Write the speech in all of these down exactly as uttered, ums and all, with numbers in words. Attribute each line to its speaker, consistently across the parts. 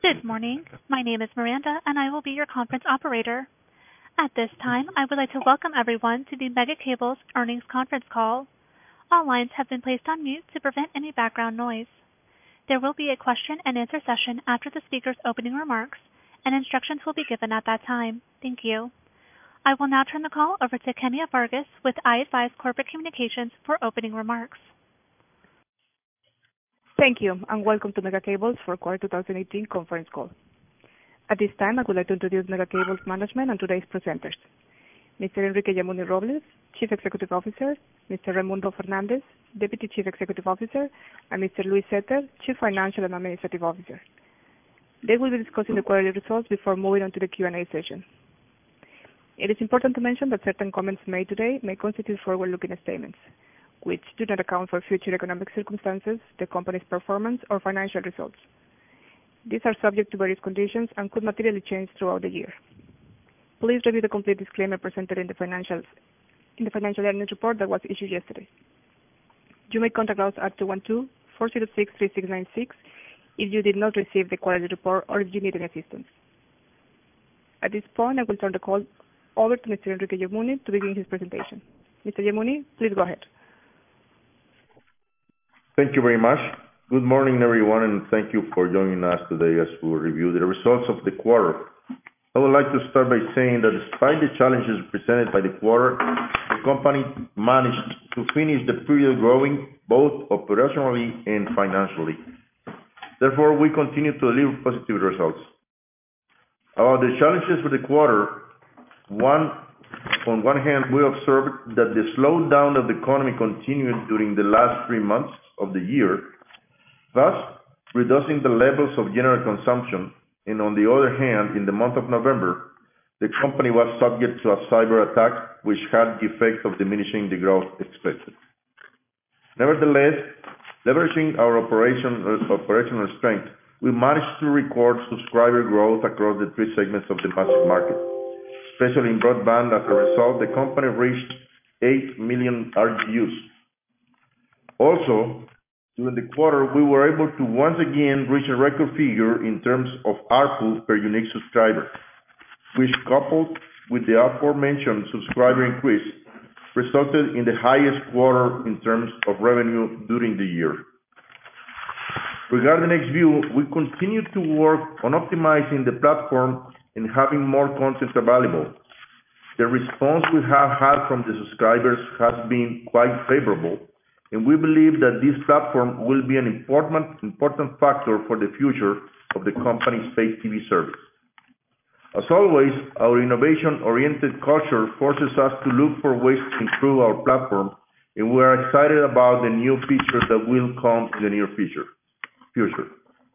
Speaker 1: Good morning. My name is Miranda, and I will be your conference operator. At this time, I would like to welcome everyone to the Megacable's earnings conference call. All lines have been placed on mute to prevent any background noise. There will be a question and answer session after the speaker's opening remarks, and instructions will be given at that time. Thank you. I will now turn the call over to Kenya Vargas with iAdvise Corporate Communications for opening remarks.
Speaker 2: Thank you, and welcome to Megacable's fourth quarter twenty eighteen conference call. At this time, I would like to introduce Megacable's management and today's presenters. Mister Enrique Yamuni Robles, Chief Executive Officer, Mister Raimundo Fernandez, Deputy Chief Executive Officer, and Mister Luis Zetter, Chief Financial and Administrative Officer. They will be discussing the quarterly results before moving on to the Q and A session. It is important to mention that certain comments made today may constitute forward-looking statements, which do not account for future economic circumstances, the company's performance, or financial results. These are subject to various conditions and could materially change throughout the year. Please review the complete disclaimer presented in the financials in the financial earnings report that was issued yesterday. You may contact us at two one two, four zero six, three six nine six if you did not receive the quarterly report or if you need any assistance. At this point, I will turn the call over to Mister Enrique Yamuni to begin his presentation. Mister Yamuni, please go ahead.
Speaker 3: Thank you very much. Good morning, everyone, and thank you for joining us today as we review the results of the quarter. I would like to start by saying that despite the challenges presented by the quarter, the company managed to finish the period growing both operationally and financially. Therefore, we continue to deliver positive results. About the challenges for the quarter, one On one hand, we observed that the slowdown of the economy continued during the last three months of the year, thus reducing the levels of general consumption, and on the other hand, in the month of November, the company was subject to a cyber attack which had the effect of diminishing the growth expected. Nevertheless, leveraging our operation, operational strength, we managed to record subscriber growth across the three segments of the massive market. Especially in broadband, as a result, the company reached eight million R G Us. Also, during the quarter, we were able to once again reach a record figure in terms of A R P U per unique subscriber, which, coupled with the aforementioned subscriber increase, resulted in the highest quarter in terms of revenue during the year. Regarding Xview, we continue to work on optimizing the platform and having more content available. The response we have had from the subscribers has been quite favorable, and we believe that this platform will be an important, important factor for the future of the company's pay T V service. As always, our innovation-oriented culture forces us to look for ways to improve our platform, and we are excited about the new features that will come in the near future. future.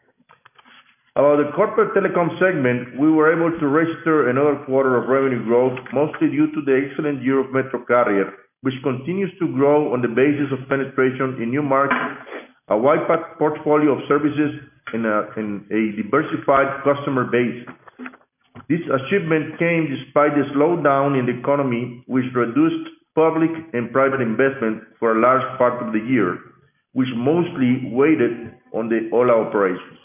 Speaker 3: About the corporate telecom segment, we were able to register another quarter of revenue growth, mostly due to the excellent year of MetroCarrier, which continues to grow on the basis of penetration in new markets, a wide portfolio of services, and a, and a diversified customer base. This achievement came despite the slowdown in the economy, which reduced public and private investment for a large part of the year, which mostly weighted on the O L A operations.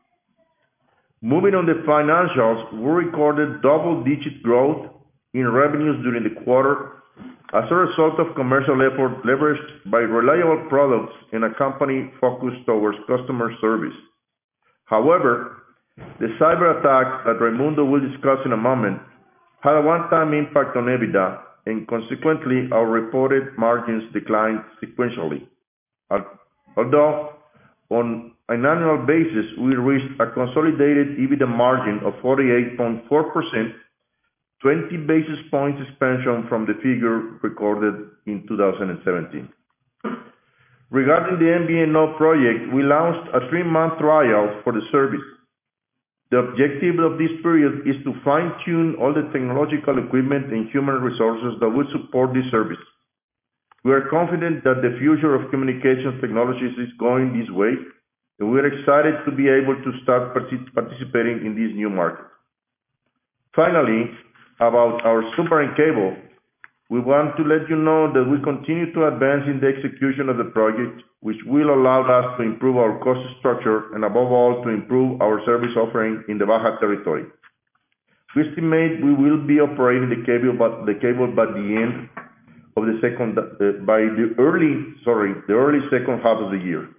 Speaker 3: Moving on the financials, we recorded double-digit growth in revenues during the quarter as a result of commercial effort leveraged by reliable products and a company focused towards customer service. However, the cyber attack that Raimundo will discuss in a moment had a one-time impact on EBITDA, and consequently, our reported margins declined sequentially. Although, on an annual basis, we reached a consolidated EBITDA margin of forty-eight point four percent, twenty basis points expansion from the figure recorded in two thousand seventeen. Regarding the M V N O project, we launched a three-month trial for the service. The objective of this period is to fine-tune all the technological equipment and human resources that will support this service. We are confident that the future of communications technologies is going this way, and we are excited to be able to start participating in this new market. Finally, about our Super and Cable, We want to let you know that we continue to advance in the execution of the project, which will allow us to improve our cost structure and above all, to improve our service offering in the Baja territory. We estimate we will be operating the cable by the cable by the end of the second uh, by the early sorry the early second half of the year.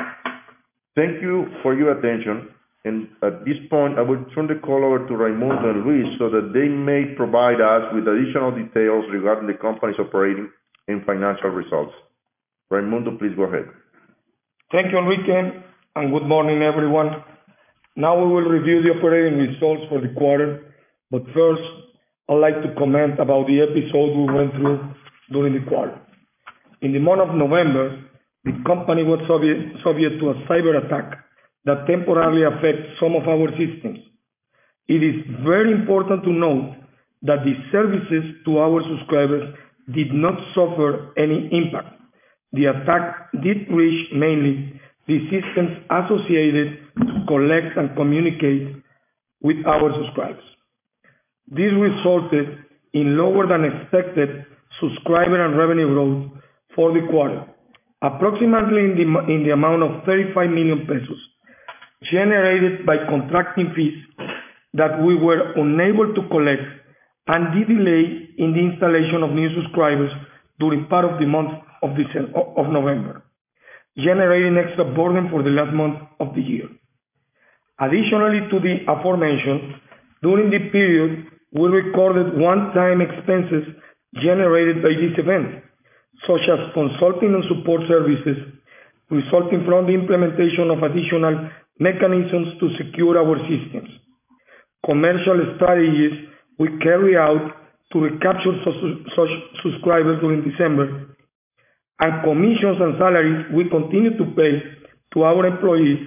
Speaker 3: Thank you for your attention. And at this point, I will turn the call over to Raimundo and Luis so that they may provide us with additional details regarding the company's operating and financial results. Raimundo, please go ahead.
Speaker 4: Thank you, Enrique, and good morning, everyone. Now we will review the operating results for the quarter, but first, I'd like to comment about the episode we went through during the quarter. In the month of November, the company was subject, subject to a cyber attack that temporarily affects some of our systems. It is very important to note that the services to our subscribers did not suffer any impact. The attack did reach mainly the systems associated to collect and communicate with our subscribers. This resulted in lower than expected subscriber and revenue growth for the quarter, approximately in the, in the amount of thirty-five million pesos, generated by contracting fees that we were unable to collect and the delay in the installation of new subscribers during part of the month of, December, of November, generating extra burden for the last month of the year. Additionally to the aforementioned, during the period, we recorded one-time expenses generated by this event, such as consulting and support services, resulting from the implementation of additional mechanisms to secure our systems, commercial strategies we carry out to recapture such subscribers during December, and commissions and salaries we continue to pay to our employees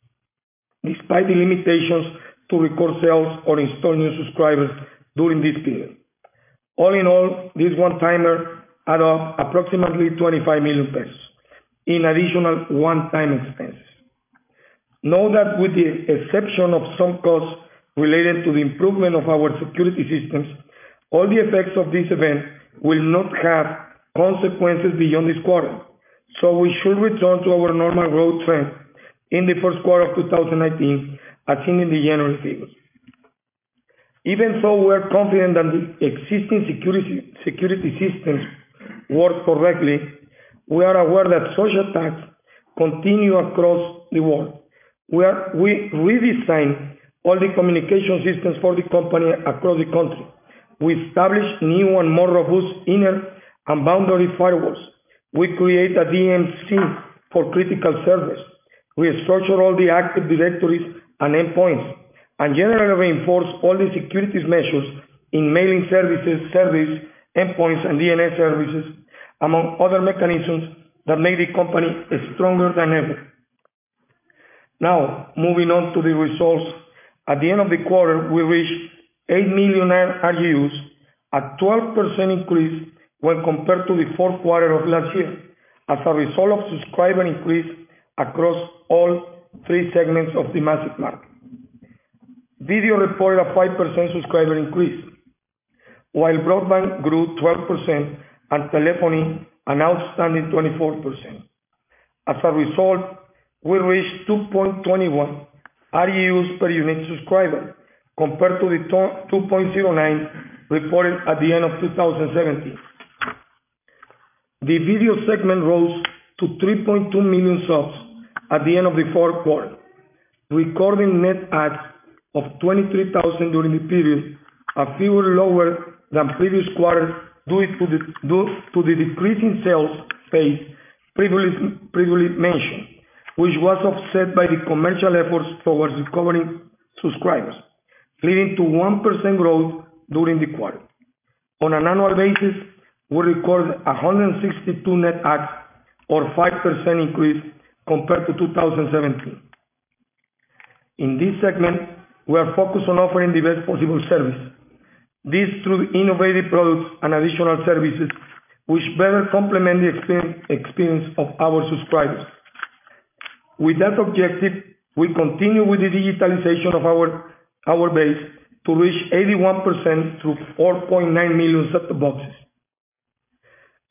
Speaker 4: despite the limitations to record sales or install new subscribers during this period. All in all, this one-timer add up approximately twenty-five million pesos in additional one-time expenses. Know that with the exception of some costs related to the improvement of our security systems, all the effects of this event will not have consequences beyond this quarter, so we should return to our normal growth trend in the first quarter of two thousand nineteen, as seen in the January figures. Even though we are confident that the existing security, security systems work correctly, we are aware that such attacks continue across the world. We, are, we redesigned all the communication systems for the company across the country. We established new and more robust inner and boundary firewalls. We create a D M C for critical servers. We structure all the active directories and endpoints, and generally reinforce all the security measures in mailing services, service, endpoints, and D N S services, among other mechanisms that make the company stronger than ever. Now, moving on to the results. At the end of the quarter, we reached eight million R G Us, a twelve percent increase when compared to the fourth quarter of last year, as a result of subscriber increase across all three segments of the massive market. Video reported a five percent subscriber increase, while broadband grew twelve percent and telephony an outstanding twenty-four percent. As a result, we reached two point two one R G Us per unique subscriber, compared to the two point zero nine reported at the end of two thousand seventeen. The video segment rose to three point two million subs at the end of the fourth quarter, recording net adds of twenty-three thousand during the period, a figure lower than previous quarter due to the, due to the decrease in sales pace previously, previously mentioned, which was offset by the commercial efforts towards recovering subscribers, leading to one percent growth during the quarter. On an annual basis, we recorded one hundred sixty-two net adds, or five percent increase compared to two thousand seventeen. In this segment, we are focused on offering the best possible service. This through innovative products and additional services, which better complement the experience, experience of our subscribers. With that objective, we continue with the digitalization of our, our base to reach eighty-one percent through four point nine million set-top boxes.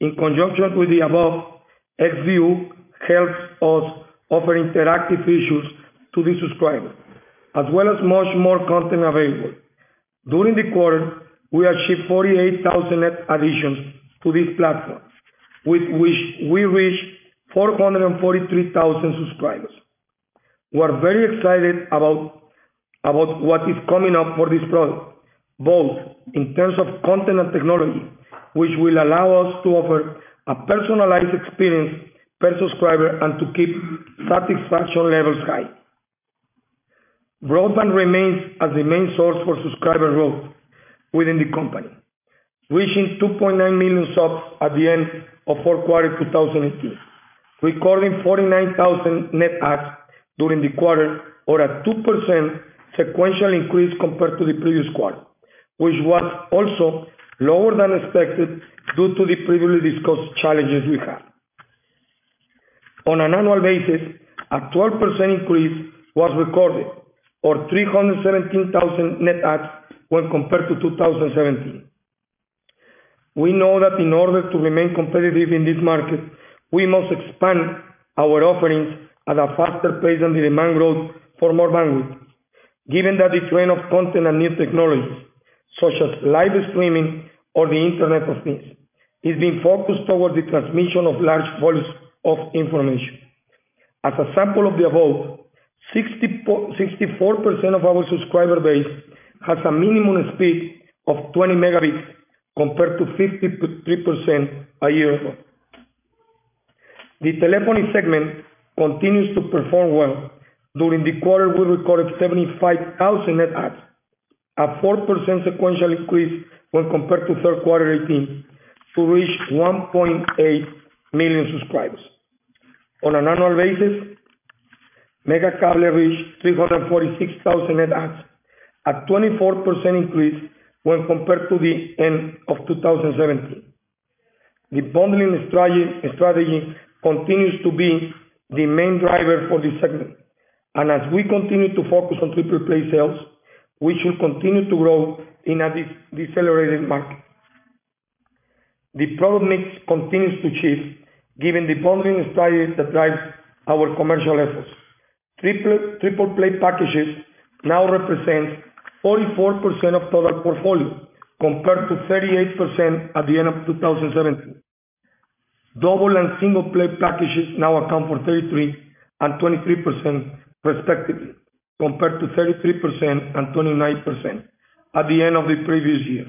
Speaker 4: In conjunction with the above, Xview helps us offer interactive features to the subscriber, as well as much more content available. During the quarter, we achieved forty-eight thousand net additions to this platform, with which we reached four hundred forty-three thousand subscribers. We are very excited about, about what is coming up for this product, both in terms of content and technology, which will allow us to offer a personalized experience per subscriber and to keep satisfaction levels high. Broadband remains as the main source for subscriber growth within the company, reaching two point nine million subs at the end of fourth quarter twenty eighteen, recording forty-nine thousand net adds during the quarter, or a two percent sequential increase compared to the previous quarter, which was also lower than expected due to the previously discussed challenges we had. On an annual basis, a twelve percent increase was recorded, or three hundred seventeen thousand net adds when compared to two thousand seventeen. We know that in order to remain competitive in this market, we must expand our offerings at a faster pace than the demand growth for more bandwidth, given that the trend of content and new technologies, such as live streaming or the Internet of Things, is being focused towards the transmission of large volumes of information. As a sample of the above, sixty-four percent of our subscriber base has a minimum speed of twenty megabits compared to fifty-three percent a year ago. The telephony segment continues to perform well. During the quarter, we recorded seventy-five thousand net adds, a four percent sequential increase when compared to third quarter eighteen, to reach one point eight million subscribers. On an annual basis, Megacable reached three hundred forty-six thousand net adds, a twenty-four percent increase when compared to the end of two thousand seventeen. The bundling strategy, strategy continues to be the main driver for this segment, and as we continue to focus on triple play sales, we should continue to grow in a de- decelerated market. The product mix continues to shift, given the bundling strategy that drives our commercial efforts. Triple, triple play packages now represent forty-four percent of total portfolio, compared to thirty-eight percent at the end of two thousand seventeen. Double and single play packages now account for thirty-three and twenty-three percent respectively, compared to thirty-three percent and twenty-nine percent at the end of the previous year.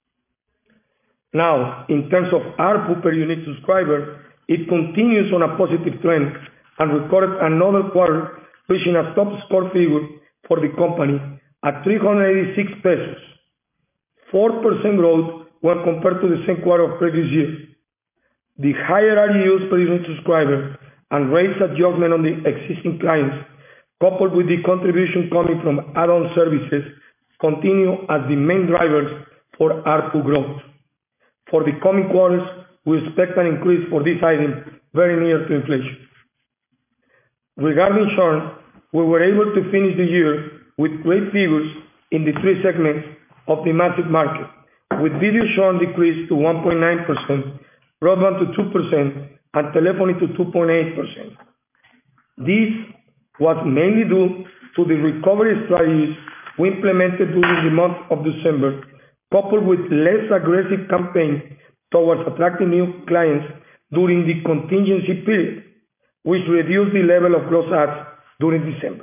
Speaker 4: Now, in terms of A R P U per unique subscriber, it continues on a positive trend and recorded another quarter reaching a top score figure for the company at three hundred eighty-six pesos, four percent growth when compared to the same quarter of previous year. The higher R U Us per unique subscriber and rates adjustment on the existing clients, coupled with the contribution coming from add-on services, continue as the main drivers for A R P U growth. For the coming quarters, we expect an increase for this item very near to inflation. Regarding churn, we were able to finish the year with great figures in the three segments of the massive market, with video churn decreased to one point nine percent, broadband to two percent, and telephony to two point eight percent. This was mainly due to the recovery strategies we implemented during the month of December, coupled with less aggressive campaign towards attracting new clients during the contingency period, which reduced the level of gross adds during December.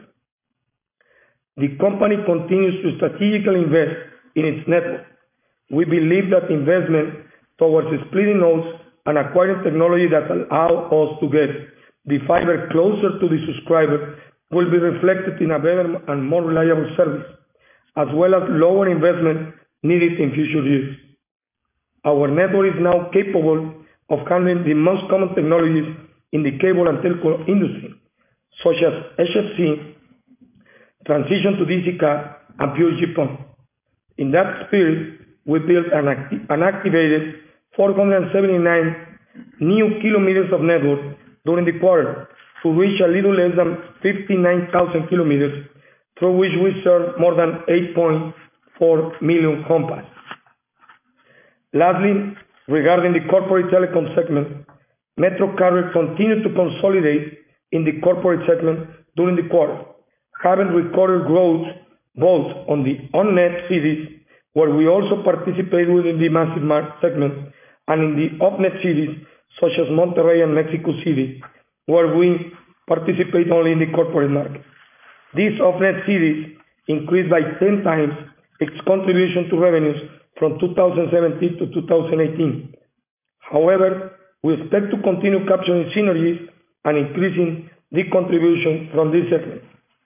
Speaker 4: The company continues to strategically invest in its network. We believe that investment towards splitting nodes and acquiring technology that allow us to get the fiber closer to the subscriber will be reflected in a better and more reliable service, as well as lower investment needed in future years. Our network is now capable of handling the most common technologies in the cable and telco industry, such as H F C, transition to D C cat, and P U G P O N. In that spirit, we built and, acti- and activated four hundred seventy-nine new kilometers of network during the quarter to reach a little less than fifty-nine thousand kilometers, through which we serve more than eight point four million home passes. Lastly, Regarding the corporate telecom segment, MetroCarrier continued to consolidate in the corporate segment during the quarter, having recorded growth both on the on-net cities, where we also participate within the massive market segment, and in the off-net cities such as Monterrey and Mexico City, where we participate only in the corporate market. These off-net cities increased by ten times its contribution to revenues from two thousand seventeen to two thousand eighteen. However, we expect to continue capturing synergies and increasing the contribution from this segment.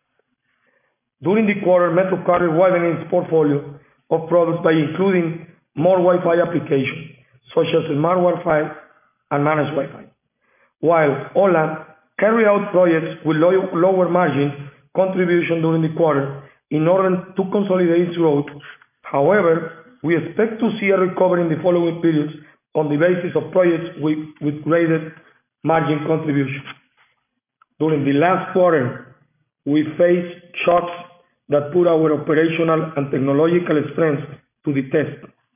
Speaker 4: During the quarter, MetroCarrier widened its portfolio of products by including more Wi-Fi applications, such as smart Wi-Fi and managed Wi-Fi, while Ho1a carried out projects with low, lower margin contribution during the quarter in order to consolidate its growth. However, we expect to see a recovery in the following periods on the basis of projects with, with greater margin contribution. During the last quarter, we faced shocks that put our operational and technological strengths to the test.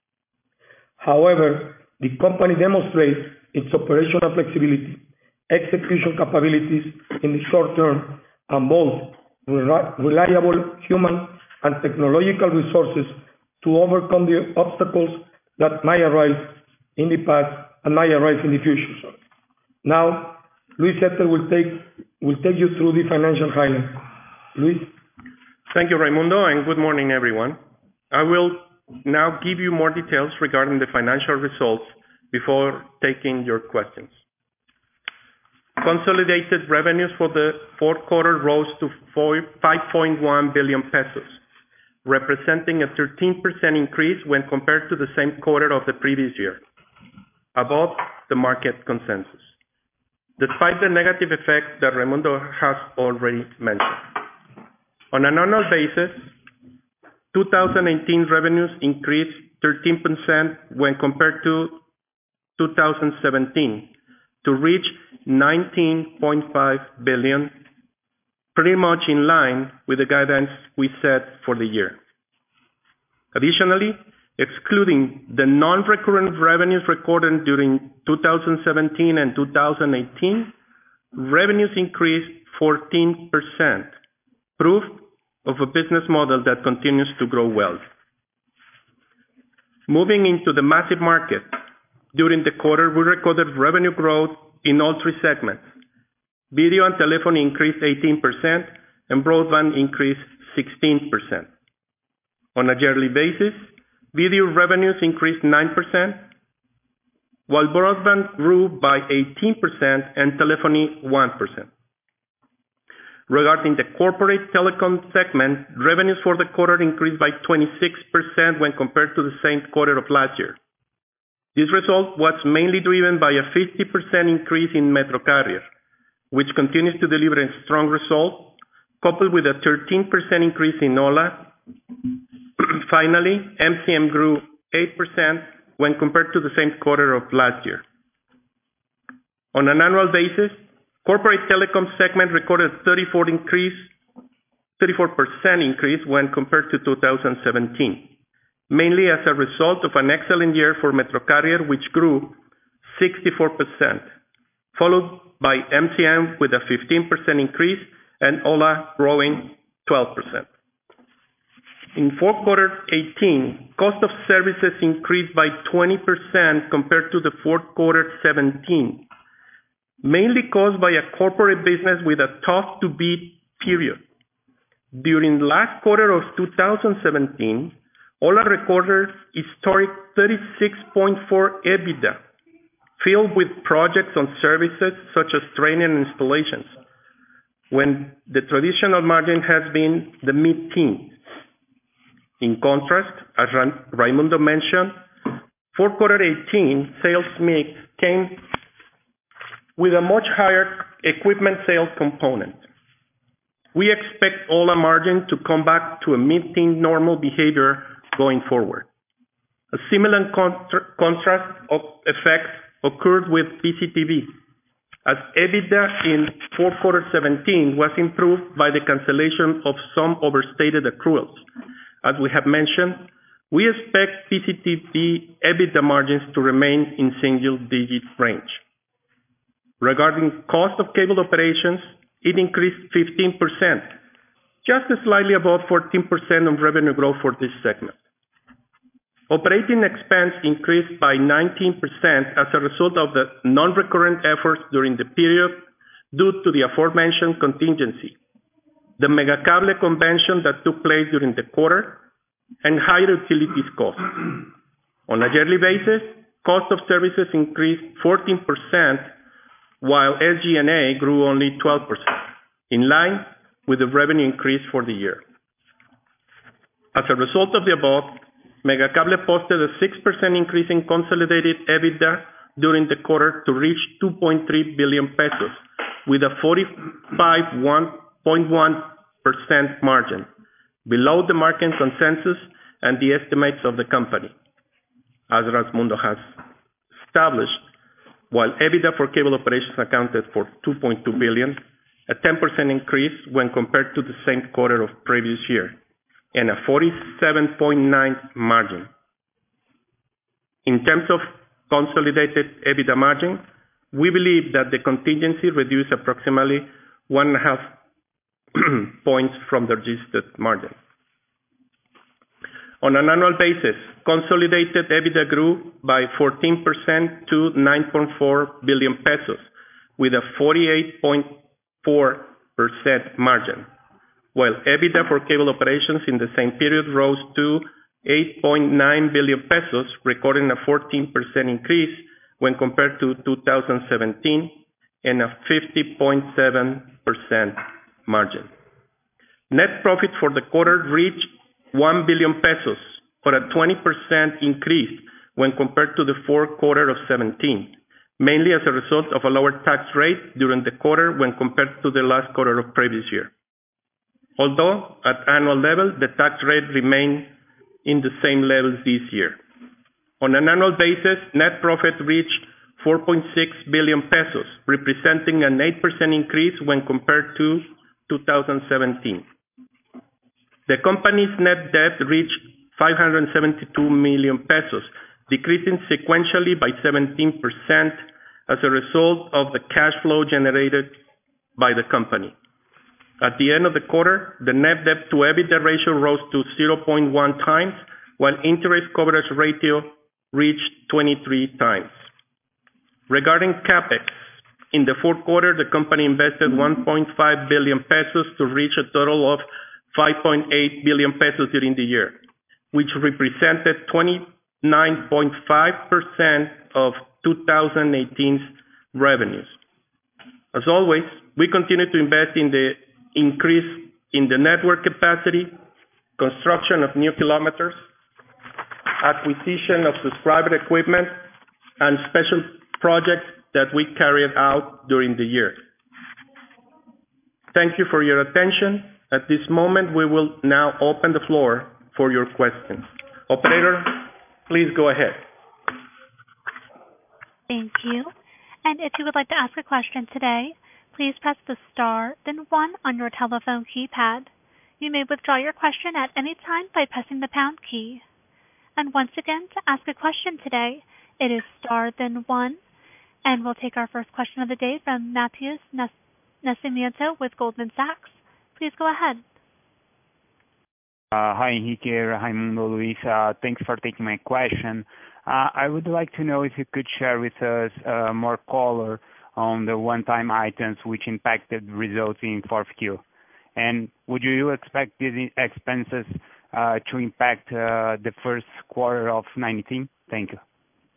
Speaker 4: However, the company demonstrates its operational flexibility, execution capabilities in the short term, and both reliable human and technological resources to overcome the obstacles that might arise in the past and might arise in the future. Now, Luis Zetter will take will take you through the financial highlights. Luis?
Speaker 5: Thank you, Raimundo, and good morning, everyone. I will now give you more details regarding the financial results before taking your questions. Consolidated revenues for the fourth quarter rose to five point one billion pesos, representing a thirteen percent increase when compared to the same quarter of the previous year, above the market consensus, despite the negative effects that Raimundo has already mentioned. On an annual basis, two thousand eighteen revenues increased thirteen percent when compared to two thousand seventeen to reach nineteen point five billion, pretty much in line with the guidance we set for the year. Additionally, excluding the non-recurrent revenues recorded during two thousand seventeen and two thousand eighteen, revenues increased fourteen percent, proof of a business model that continues to grow well. Moving into the massive market, during the quarter, we recorded revenue growth in all three segments. Video and telephony increased eighteen percent, and broadband increased sixteen percent. On a yearly basis, video revenues increased nine percent, while broadband grew by eighteen percent and telephony one percent. Regarding the corporate telecom segment, revenues for the quarter increased by twenty-six percent when compared to the same quarter of last year. This result was mainly driven by a fifty percent increase in MetroCarrier, which continues to deliver a strong result, coupled with a thirteen percent increase in Ho1a. Finally, M C M grew eight percent when compared to the same quarter of last year. On an annual basis, corporate telecom segment recorded a thirty-four percent increase when compared to two thousand seventeen, mainly as a result of an excellent year for MetroCarrier, which grew sixty-four percent, followed by M C M with a fifteen percent increase and Ho1a growing twelve percent. In fourth quarter eighteen, cost of services increased by twenty percent compared to the fourth quarter seventeen, mainly caused by a corporate business with a tough-to-beat period. During the last quarter of two thousand seventeen, Ho1a recorded historic thirty-six point four EBITDA, filled with projects on services such as training and installations, when the traditional margin has been the mid-teens. In contrast, as Raimundo mentioned, fourth quarter eighteen sales mix came with a much higher equipment sales component. We expect Ho1a margin to come back to a mid-teen normal behavior going forward. A similar contra- contrast of effect occurred with P C T V, as EBITDA in fourth quarter seventeen was improved by the cancellation of some overstated accruals. As we have mentioned, We expect P C T V EBITDA margins to remain in single-digit range. Regarding cost of cable operations, it increased fifteen percent, just slightly above fourteen percent of revenue growth for this segment. Operating expense increased by nineteen percent as a result of the non-recurrent efforts during the period due to the aforementioned contingency, the Megacable convention that took place during the quarter, and higher utilities costs. On a yearly basis, cost of services increased fourteen percent, while S G and A grew only twelve percent, in line with the revenue increase for the year. As a result of the above, Megacable posted a six percent increase in consolidated EBITDA during the quarter to reach two point three billion pesos, with a forty-five point one percent margin, below the market consensus and the estimates of the company. As Raymundo has established, while EBITDA for cable operations accounted for two point two billion, a ten percent increase when compared to the same quarter of previous year, and a forty-seven point nine margin. In terms of consolidated EBITDA margin, we believe that the contingency reduced approximately one and a half points from the registered margin. On an annual basis, consolidated EBITDA grew by fourteen percent to nine point four billion pesos, with a forty-eight point four percent margin, while EBITDA for cable operations in the same period rose to eight point nine billion pesos, recording a fourteen percent increase when compared to two thousand seventeen and a fifty point seven percent margin. Net profit for the quarter reached one billion pesos, or a twenty percent increase when compared to the fourth quarter of seventeen, mainly as a result of a lower tax rate during the quarter when compared to the last quarter of previous year. Although at annual level, the tax rate remained in the same levels this year. On an annual basis, net profit reached four point six billion pesos, representing an eight percent increase when compared to two thousand seventeen. The company's net debt reached five hundred seventy-two million pesos, decreasing sequentially by seventeen percent as a result of the cash flow generated by the company. At the end of the quarter, the net debt to EBITDA ratio rose to zero point one times, while interest coverage ratio reached twenty-three times. Regarding CapEx, in the fourth quarter, the company invested one point five billion pesos to reach a total of five point eight billion pesos during the year, which represented twenty-nine point five percent of two thousand eighteen's revenues. As always, we continue to invest in the increase in the network capacity, construction of new kilometers, acquisition of subscriber equipment, and special projects that we carried out during the year. Thank you for your attention. At this moment, we will now open the floor for your questions. Operator, please go ahead.
Speaker 1: Thank you. And if you would like to ask a question today, please press the star, then one on your telephone keypad. You may withdraw your question at any time by pressing the pound key. And once again, to ask a question today, it is star, then one. And we'll take our first question of the day from Matheus Nascimento with Goldman Sachs. Please go ahead.
Speaker 6: Uh, hi, Enrique, Raymundo, Luis. Uh, thanks for taking my question. Uh, I would like to know if you could share with us uh, more color on the one-time items which impacted results in fourth Q. And would you expect these expenses uh, to impact uh, the first quarter of nineteen? Thank you.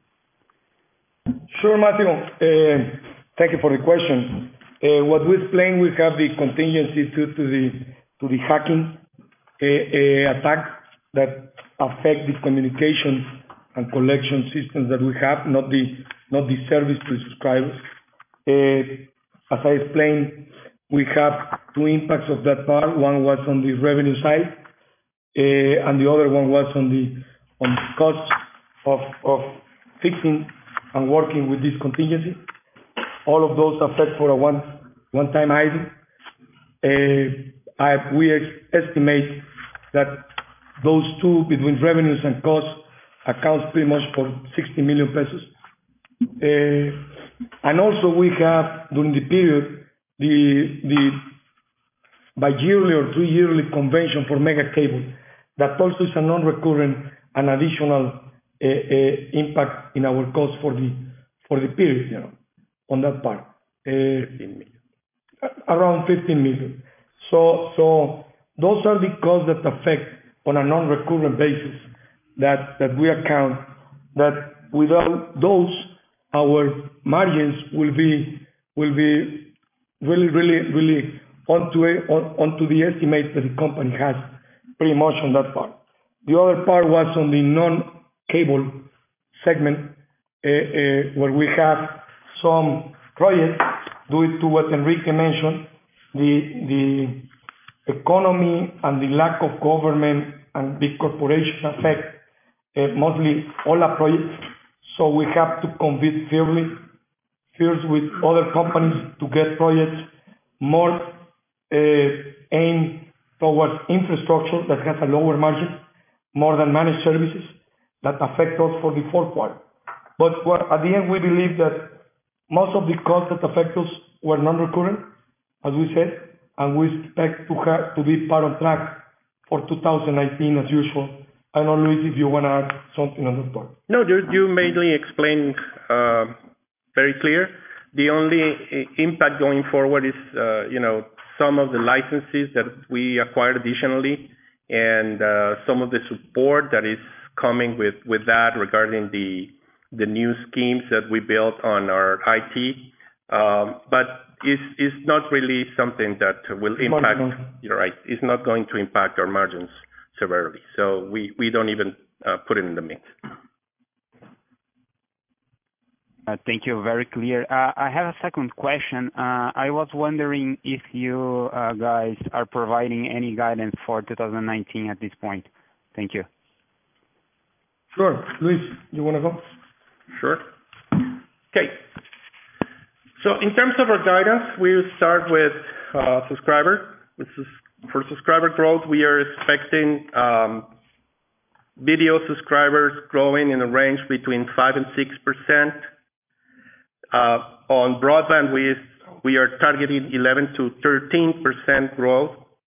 Speaker 4: Sure, Matthew. Uh, thank you for the question. Uh, what we explained, we have the contingency due to the to the hacking uh, uh, attack that affect the communication and collection systems that we have, not the not the service to the subscribers. Uh, as I explained, we have two impacts of that part. One was on the revenue side, uh, and the other one was on the on the cost of of fixing and working with this contingency. All of those affect for a one one time item. Uh, I, we ex- estimate that those two, between revenues and costs, accounts pretty much for sixty million pesos. And also we have, during the period, the the bi-yearly or three-yearly convention for Megacable. That also is a non-recurrent and additional uh, uh, impact in our costs for the for the period, you know, on that part. Uh,
Speaker 5: fifteen million.
Speaker 4: Around fifteen million. So so those are the costs that affect on a non-recurrent basis that that we account, that without those, our margins will be will be really really really onto a, on, onto the estimates that the company has pretty much on that part. The other part was on the non-cable segment, uh, uh, where we have some projects due to what Enrique mentioned, the the economy and the lack of government and big corporations affect uh, mostly all our projects. So we have to compete fairly, fierce with other companies to get projects more uh, aimed towards infrastructure that has a lower margin, more than managed services that affect us for the fourth quarter. But what, at the end, we believe that most of the costs that affect us were non-recurrent, as we said, and we expect to have to be part on track for two thousand nineteen as usual. I don't know, Luis, if you want to add something on that part.
Speaker 5: No, you, you mainly explained uh, very clear. The only impact going forward is, uh, you know, some of the licenses that we acquired additionally, and uh, some of the support that is coming with, with that regarding the the new schemes that we built on our I T. Um, but it's, it's not really something that will impact, you're right, it's not going to impact our margins severely. So we, we don't even uh, put it in the mix.
Speaker 6: Uh, thank you. Very clear. Uh, I have a second question. Uh, I was wondering if you uh, guys are providing any guidance for two thousand nineteen at this point. Thank you.
Speaker 4: Sure. Luis, you want to go?
Speaker 5: Sure. Okay. So in terms of our guidance, we will start with uh, subscriber. This is, for subscriber growth, we are expecting um, video subscribers growing in a range between five and six percent. Uh, on broadband, we we are targeting eleven to thirteen percent growth.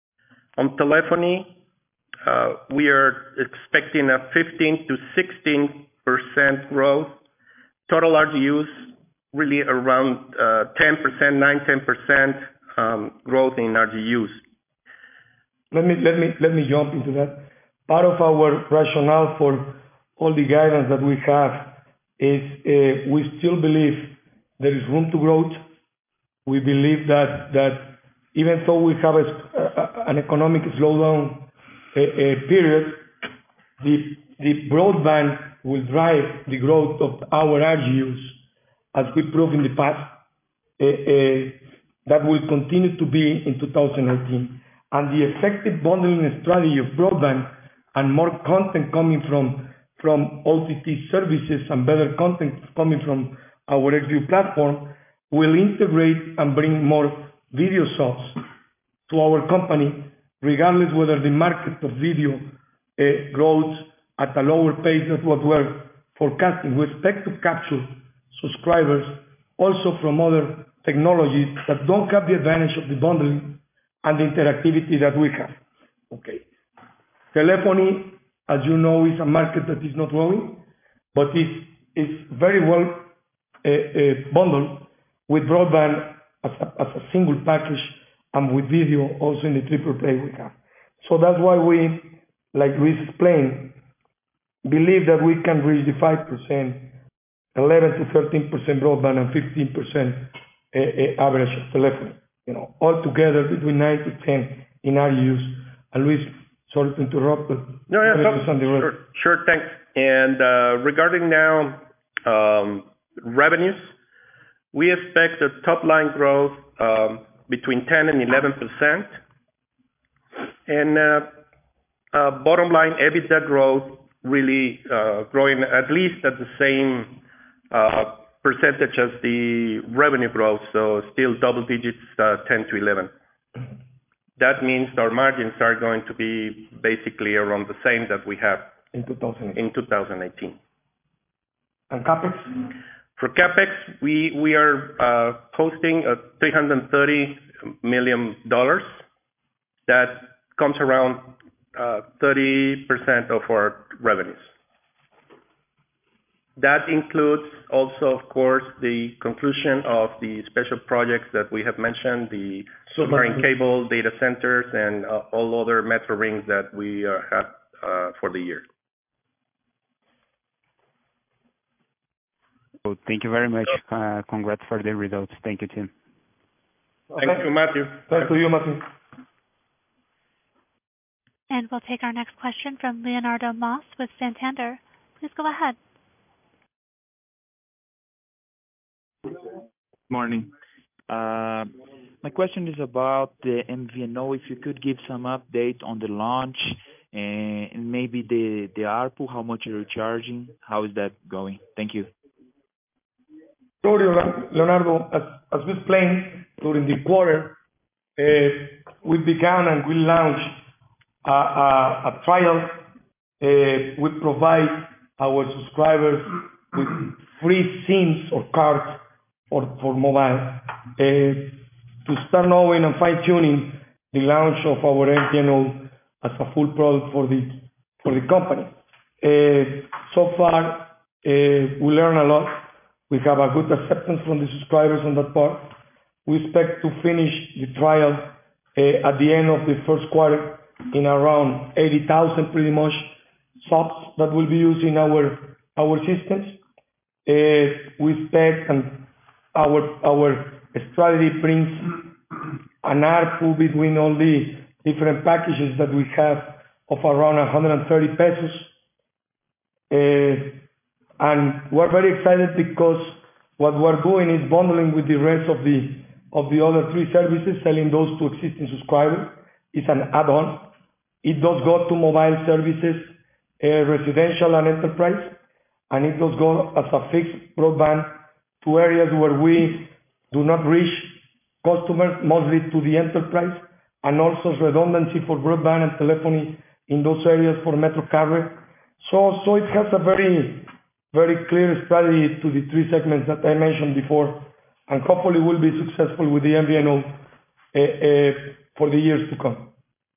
Speaker 5: On telephony, uh, we are expecting a fifteen to sixteen percent growth. Total R G Us really around uh, ten percent, nine, ten percent um, growth in R G Us.
Speaker 4: Let me let me let me jump into that. Part of our rationale for all the guidance that we have is uh, we still believe there is room to growth. We believe that that even though we have a, a, an economic slowdown uh, uh, period, the the broadband will drive the growth of our R G Us, as we proved in the past. Uh, uh, that will continue to be in two thousand nineteen. And the effective bundling strategy of broadband and more content coming from from O T T services and better content coming from our Xview platform will integrate and bring more video subs to our company, regardless whether the market of video uh, grows at a lower pace than what we're forecasting. We expect to capture subscribers also from other technologies that don't have the advantage of the bundling and the interactivity that we have. Okay. Telephony, as you know, is a market that is not growing, but is is very well uh, uh, bundled with broadband as a, as a single package and with video also in the triple play we have. So that's why we, like Luis explained, believe that we can reach the five percent, eleven to thirteen percent broadband and fifteen percent uh, uh, average of telephony. You know, all together between nine to ten in our use. And Luis, sorry to interrupt, but
Speaker 5: no, yeah, no, sure, sure, thanks. And uh, regarding now um, revenues, we expect a top line growth um, between ten and eleven percent, and uh, uh, bottom line EBITDA growth really uh, growing at least at the same uh, percentage as the revenue growth, so still double digits, uh, ten to eleven. That means our margins are going to be basically around the same that we have
Speaker 4: in two thousand eighteen.
Speaker 5: in two thousand eighteen.
Speaker 4: And CapEx?
Speaker 5: For CapEx, we we are uh, posting a three hundred thirty million dollars. That comes around uh, thirty percent of our revenues. That includes also, of course, the conclusion of the special projects that we have mentioned, the submarine cable, data centers, and uh, all other metro rings that we uh, have uh, for the year.
Speaker 6: So thank you very much. Uh, congrats for the results. Thank you, Tim.
Speaker 5: Thank you, Matthew.
Speaker 4: Thank you, Matthew.
Speaker 1: And we'll take our next question from Leonardo Moss with Santander. Please go ahead.
Speaker 7: Morning. Uh, my question is about the M V N O. If you could give some update on the launch and maybe the the A R P U, how much you're charging, how is that going? Thank you.
Speaker 4: Sorry, Leonardo, as as we explained during the quarter, uh, we began and we launched a, a, a trial. Uh, we provide our subscribers with free SIMs or cards for, for mobile uh, to start knowing and fine-tuning the launch of our M V N O as a full product for the for the company. Uh, so far, uh, we learn a lot. We have a good acceptance from the subscribers on that part. We expect to finish the trial uh, at the end of the first quarter in around eighty thousand pretty much subs that will be using our our systems. Uh, we expect and our our strategy brings an A R P U between all the different packages that we have of around one hundred thirty pesos. Uh, and we're very excited because what we're doing is bundling with the rest of the of the other three services, selling those to existing subscribers. It's an add-on. It does go to mobile services, uh, residential and enterprise, and it does go as a fixed broadband to areas where we do not reach customers, mostly to the enterprise, and also redundancy for broadband and telephony in those areas for Metro Carrier. So, so it has a very, very clear strategy to the three segments that I mentioned before, and hopefully we'll be successful with the M V N O uh, uh, for the years to come.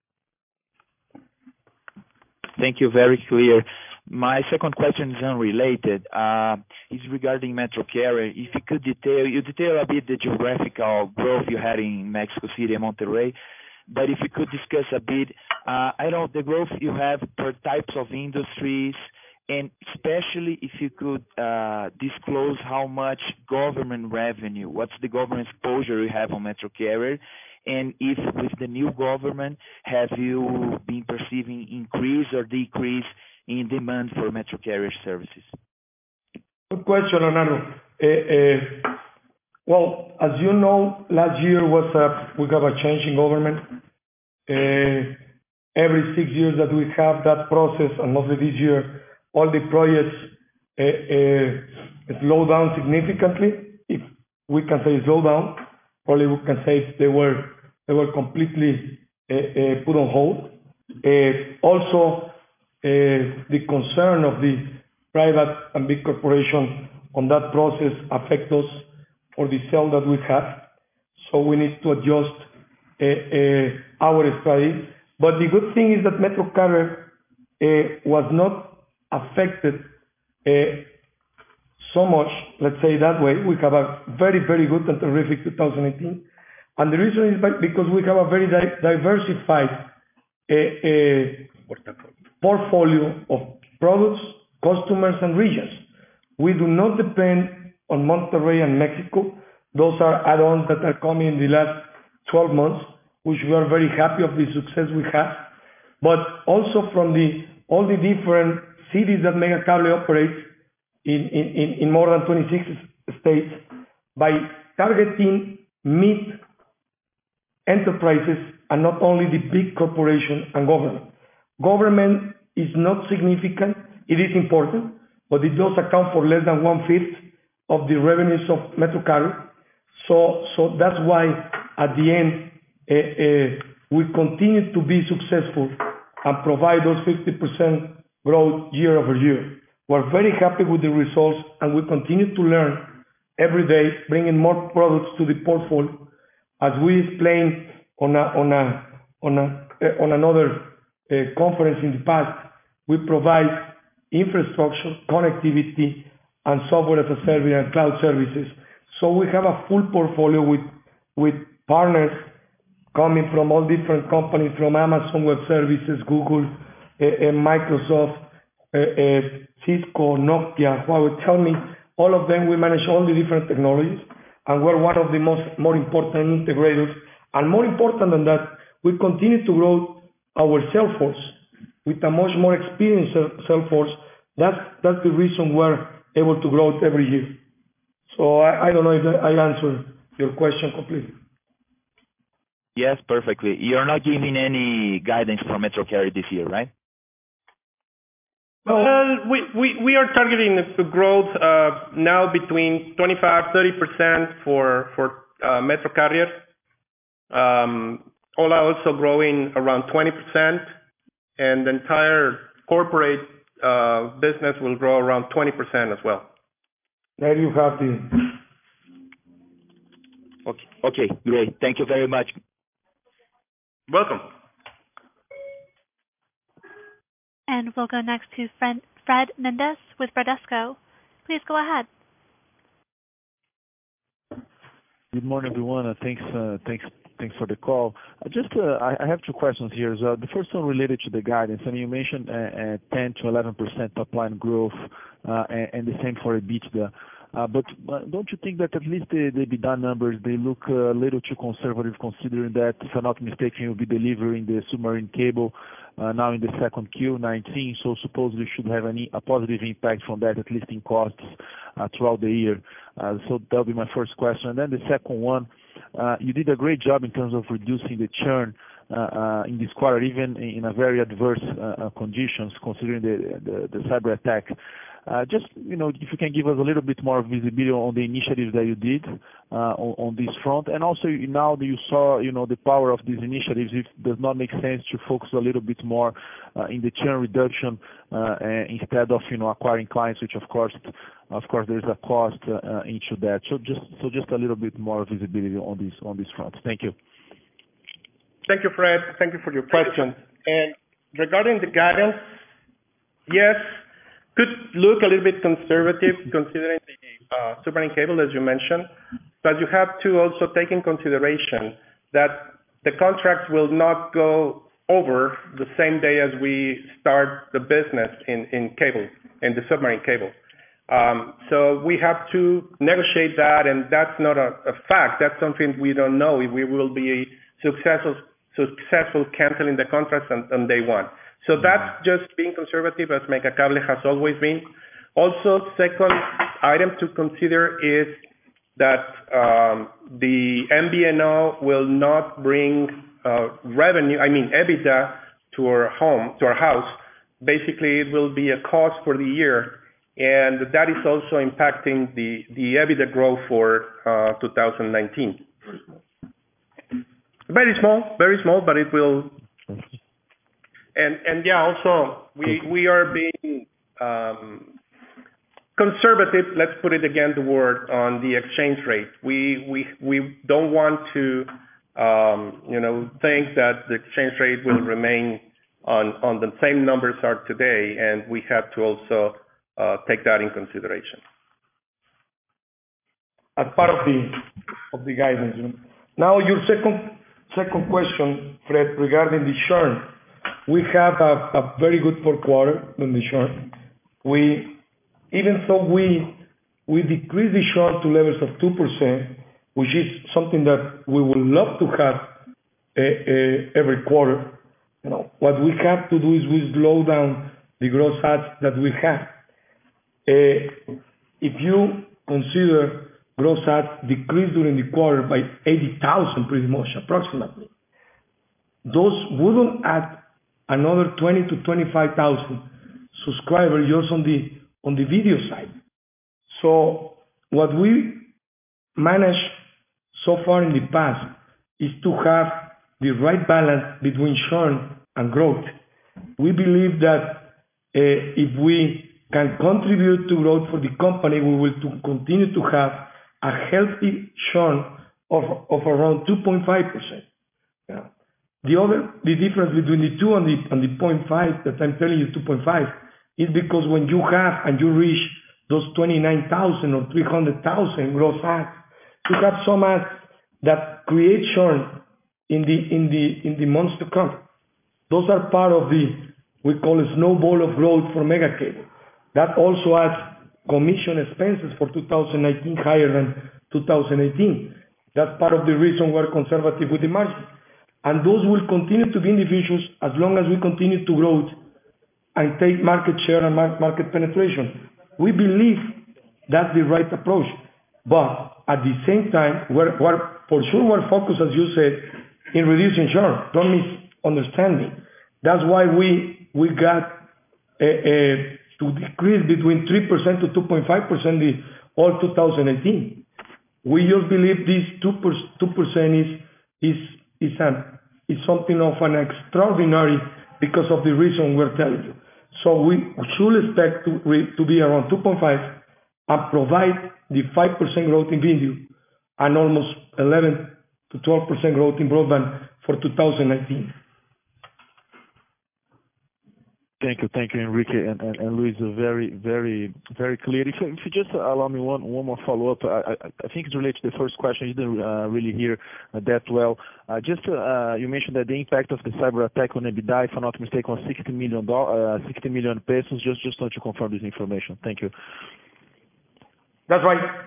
Speaker 7: Thank you. Very clear. My second question is unrelated. Uh, it's regarding Metro Carrier. If you could detail, you detail a bit the geographical growth you had in Mexico City and Monterrey, but if you could discuss a bit, uh, I know the growth you have per types of industries, and especially if you could uh, disclose how much government revenue, what's the government exposure you have on Metro Carrier, and if with the new government, have you been perceiving increase or decrease in demand for Metro Carrier services?
Speaker 4: Good question, Leonardo. Uh, uh, well, as you know, last year was a, we have a change in government. Uh, every six years that we have that process, and mostly this year, all the projects uh, uh, slow down significantly. If we can say slow down, probably we can say they were they were completely uh, uh, put on hold. Uh, also, uh, the concern of the private and big corporation on that process affect us for the sale that we have. So we need to adjust uh, uh, our strategy. But the good thing is that Metro Carrier uh, was not affected uh, so much, let's say that way. We have a very, very good and terrific two thousand eighteen. And the reason is by, because we have a very di diversified uh, uh, portfolio of products, customers, and regions. We do not depend on Monterrey and Mexico. Those are add-ons that are coming in the last twelve months, which we are very happy of the success we have. But also from the all the different cities that Megacable operates in, in, in more than twenty-six states, by targeting mid enterprises and not only the big corporation and government. Government is not significant. It is important, but it does account for less than one-fifth of the revenues of Metro Carrier. So, so that's why at the end, uh, uh, we continue to be successful and provide those fifty percent growth year-over-year. We're very happy with the results, and we continue to learn every day, bringing more products to the portfolio. As we explained on a, on a, on a, uh, on another uh, conference in the past, we provide infrastructure, connectivity, and software as a service and cloud services. So we have a full portfolio with, with partners coming from all different companies, from Amazon Web Services, Google, uh, uh, Microsoft, uh, uh, Cisco, Nokia, Huawei. Tell me, all of them, we manage all the different technologies, and we're one of the most more important integrators. And more important than that, we continue to grow our sales force with a much more experienced sales force. That's that's the reason we're able to grow it every year. So I, I don't know if I answered your question completely.
Speaker 7: Yes, perfectly. You're not giving any guidance for MetroCarrier this year, right?
Speaker 5: Well, we, we, we are targeting the growth uh, now between twenty-five, thirty percent for, for uh, MetroCarrier. Um, Ho1a also growing around twenty percent, and the entire corporate uh, business will grow around twenty percent as well.
Speaker 4: There you have the...
Speaker 7: Okay, okay, great. Thank you very much.
Speaker 5: Welcome.
Speaker 1: And we'll go next to Fred, Fred Mendes with Bradesco. Please go ahead.
Speaker 8: Good morning, everyone. Uh, thanks, uh, thanks, thanks for the call. Uh, just, uh, I, I have two questions here. So the first one related to the guidance. I mean, you mentioned uh, uh, ten to eleven percent top line growth, uh, and, and the same for EBITDA. Uh, but uh, don't you think that at least the, the EBITDA numbers, they look a little too conservative, considering that, if I'm not mistaken, you'll be delivering the submarine cable uh, now in the second Q nineteen, so supposedly should have any, a positive impact from that, at least in costs uh, throughout the year. Uh, so that'll be my first question. And then the second one, uh, you did a great job in terms of reducing the churn uh, uh, in this quarter, even in a very adverse uh, conditions, considering the, the, the cyber attack. Uh, just, you know, if you can give us a little bit more visibility on the initiatives that you did uh, on, on this front. And also, now that you saw, you know, the power of these initiatives, it does not make sense to focus a little bit more uh, in the churn reduction uh, instead of, you know, acquiring clients, which of course, of course, there is a cost uh, into that. So just, so just a little bit more visibility on this, on this front. Thank you.
Speaker 5: Thank you, Fred. Thank you for your question. And regarding the guidance, yes, could look a little bit conservative considering the uh, submarine cable, as you mentioned, but you have to also take in consideration that the contracts will not go over the same day as we start the business in, in cable, in the submarine cable. Um, so we have to negotiate that, and that's not a, a fact. That's something we don't know if we will be successful, successful canceling the contracts on, on day one. So that's just being conservative, as Megacable has always been. Also, second item to consider is that um, the M V N O will not bring uh, revenue, I mean EBITDA, to our home, to our house. Basically, it will be a cost for the year, and that is also impacting the, the EBITDA growth for uh, two thousand nineteen. Very small, very small, but it will... And and yeah, also we we are being um, conservative. Let's put it again, the word on the exchange rate. We we we don't want to um, you know think that the exchange rate will remain on on the same numbers are today, and we have to also uh, take that in consideration.
Speaker 4: As part of the of the guidance. Now, your second second question, Fred, regarding the churn. We have a, a very good fourth quarter in the churn. We, even though we we decreased the churn to levels of two percent, which is something that we would love to have uh, uh, every quarter. You know, what we have to do is we slow down the gross adds that we have. Uh, if you consider gross adds decreased during the quarter by eighty thousand, pretty much, approximately, those wouldn't add another twenty to twenty-five thousand subscribers just on the on the video side. So what we managed so far in the past is to have the right balance between churn and growth. We believe that if we can contribute to growth for the company, we will continue to have a healthy churn of around two point five percent. Yeah. The other, the difference between the two and the and the zero point five that I'm telling you, two point five, is because when you have and you reach those twenty-nine thousand or three hundred thousand gross adds, you have some adds that create churn in the in the in the months to come. Those are part of the, we call it snowball of growth for Megacable. That also adds commission expenses for two thousand nineteen higher than two thousand eighteen. That's part of the reason we're conservative with the margin. And those will continue to be in the future as long as we continue to grow and take market share and market penetration. We believe that's the right approach. But at the same time, we're, we're for sure we're focused, as you said, in reducing churn. Don't misunderstand me. That's why we we got a, a, to decrease between three percent to two point five percent the all two thousand eighteen. We just believe this two percent is is is an is something of an extraordinary because of the reason we're telling you. So we should expect to re, to be around two point five and provide the five percent growth in video and almost eleven to twelve percent growth in broadband for two thousand nineteen.
Speaker 8: Thank you. Thank you, Enrique and, and, and Luis. Very, very, very clear. If you, if you just allow me one, one more follow-up, I, I, I think it's related to the first question. You didn't uh, really hear uh, that well. Uh, just uh, you mentioned that the impact of the cyber attack on EBITDA, if I'm not mistaken, was sixty million dollars, uh, sixty million pesos. Just, just want to confirm this information. Thank you.
Speaker 4: That's right.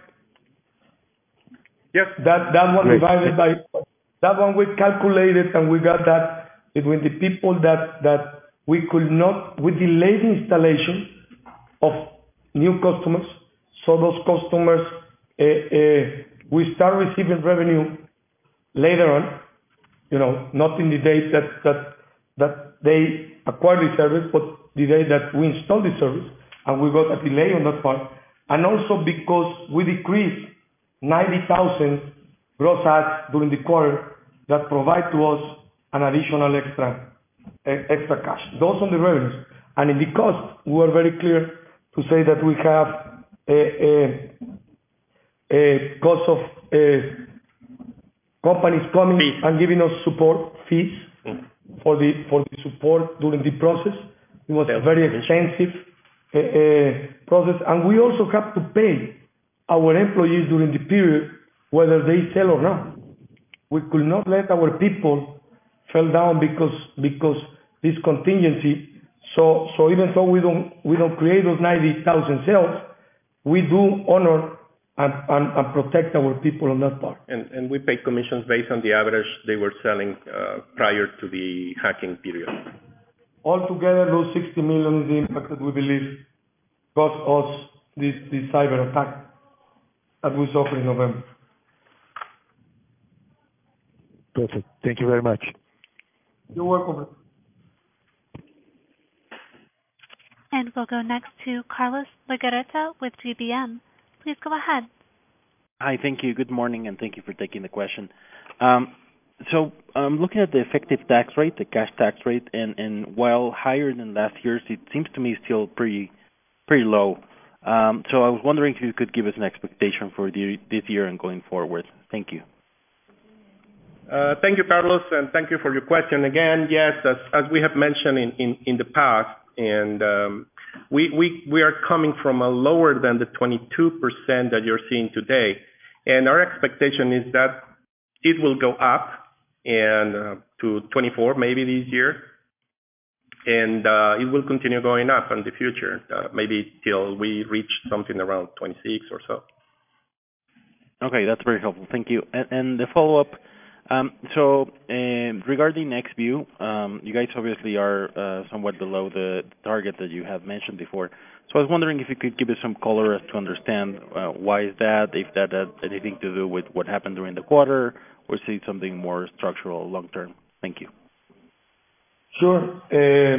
Speaker 5: Yes.
Speaker 4: That that one Great. divided by that one we calculated and we got that between the people that that. We could not, we delayed the installation of new customers. So those customers, uh, uh, we start receiving revenue later on, you know, not in the day that, that, that they acquired the service, but the day that we installed the service, and we got a delay on that part. And also because we decreased ninety thousand gross adds during the quarter that provide to us an additional extra extra cash. Those on the revenues. And in the cost, we were very clear to say that we have a, a, a cost of a companies coming fees. And giving us support fees mm. for the for the support during the process. It was a very expensive uh, uh, process. And we also have to pay our employees during the period whether they sell or not. We could not let our people fell down because because this contingency. So so even though we don't we don't create those ninety thousand sales, we do honor and, and, and protect our people on that part.
Speaker 5: And and we pay commissions based on the average they were selling uh, prior to the hacking period.
Speaker 4: Altogether, those sixty million is the impact that we believe cost us this this cyber attack that we suffered in November.
Speaker 8: Perfect. Thank you very much.
Speaker 4: You're welcome.
Speaker 1: And we'll go next to Carlos Legarreta with G B M. Please go ahead.
Speaker 9: Hi, thank you. Good morning, and thank you for taking the question. Um, so I'm looking at the effective tax rate, the cash tax rate, and, and while higher than last year's, it seems to me still pretty pretty low. Um, so I was wondering if you could give us an expectation for the, this year and going forward. Thank you.
Speaker 5: Uh, thank you, Carlos, and thank you for your question. Again, yes, as, as we have mentioned in, in, in the past, and um, we, we, we are coming from a lower than the twenty-two percent that you're seeing today. And our expectation is that it will go up and uh, to twenty-four maybe this year. And uh, it will continue going up in the future, uh, maybe till we reach something around twenty-six or so.
Speaker 9: Okay, that's very helpful. Thank you. And, and the follow-up, Um, so uh, regarding Xview, um, you guys obviously are uh, somewhat below the target that you have mentioned before. So I was wondering if you could give us some color as to understand uh, why is that, if that had anything to do with what happened during the quarter, or see something more structural long term. Thank you.
Speaker 4: Sure. Uh,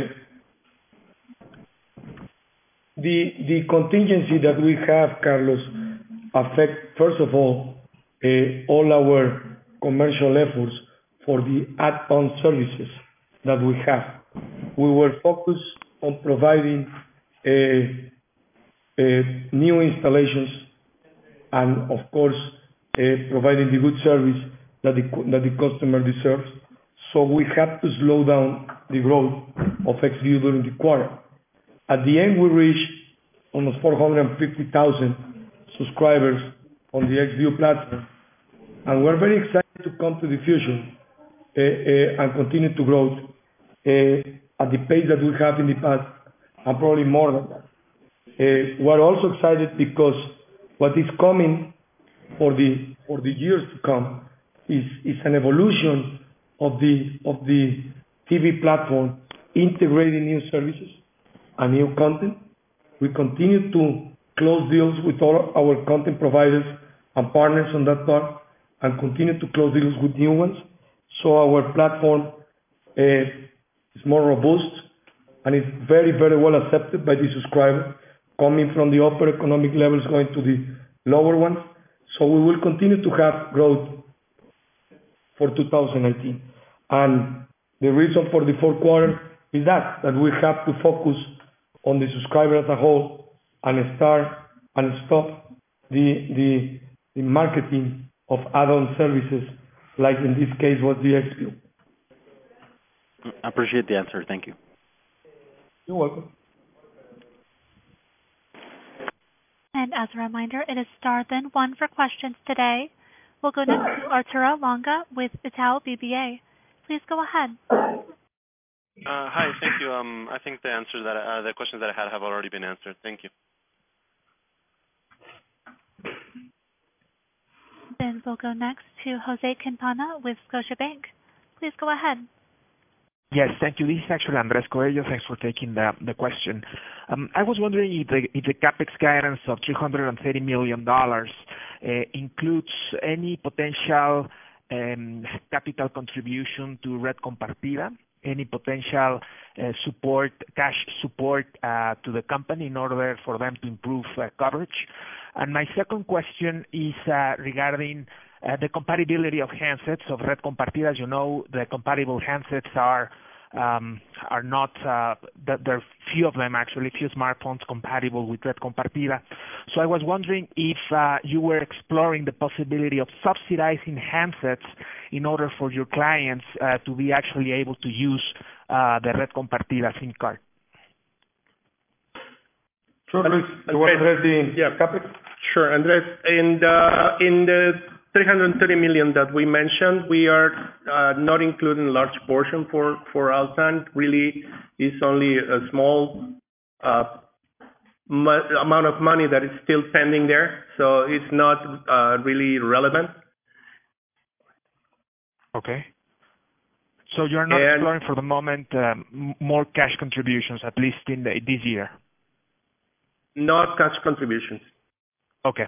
Speaker 4: the the contingency that we have, Carlos, affect first of all uh, all our commercial efforts for the add-on services that we have. We were focused on providing a, a new installations and of course, uh, providing the good service that the, that the customer deserves. So we had to slow down the growth of Xview during the quarter. At the end, we reached almost four hundred fifty thousand subscribers on the Xview platform, and we're very excited to come to the future uh, uh, and continue to grow uh, at the pace that we have in the past, and probably more than that. Uh, we're also excited because what is coming for the for the years to come is is an evolution of the of the T V platform, integrating new services and new content. We continue to close deals with all our content providers and partners on that part, and continue to close deals with new ones. So our platform uh, is more robust and it's very, very well accepted by the subscriber, coming from the upper economic levels going to the lower ones. So we will continue to have growth for two thousand nineteen. And the reason for the fourth quarter is that, that we have to focus on the subscriber as a whole and start and stop the, the, the marketing of add-on services, like in this case was the Xview.
Speaker 9: I appreciate the answer. Thank you.
Speaker 4: You're welcome.
Speaker 1: And as a reminder, it is star then one for questions today. We'll go next to Arturo Longa with Itaú B B A. Please go ahead.
Speaker 10: Uh, hi, thank you. Um, I think the answer that uh, the questions that I had have already been answered. Thank you.
Speaker 1: Then we'll go next to Jose Quintana with Scotiabank. Please go ahead.
Speaker 11: Yes, thank you. This is actually Andres Coelho. Thanks for taking the, the question. Um, I was wondering if the, if the CapEx guidance of three hundred thirty million dollars uh, includes any potential um, capital contribution to Red Compartida, any potential uh, support, cash support uh, to the company in order for them to improve uh, coverage. And my second question is uh, regarding uh, the compatibility of handsets of Red Compartida. As you know, the compatible handsets are um, are not, uh, there are few of them actually, few smartphones compatible with Red Compartida. So I was wondering if uh, you were exploring the possibility of subsidizing handsets in order for your clients uh, to be actually able to use uh, the Red Compartida SIM card.
Speaker 4: Sure, Luis. You want to address the
Speaker 5: yeah.
Speaker 4: CapEx?
Speaker 5: Sure, Andres. In the, in the three hundred thirty million that we mentioned, we are uh, not including a large portion for, for Altán. Really, it's only a small uh, mo- amount of money that is still pending there, so it's not uh, really relevant.
Speaker 11: Okay. So you're not
Speaker 5: and
Speaker 11: exploring for the moment um, more cash contributions, at least in the, this year?
Speaker 5: Not cash contributions.
Speaker 11: Okay.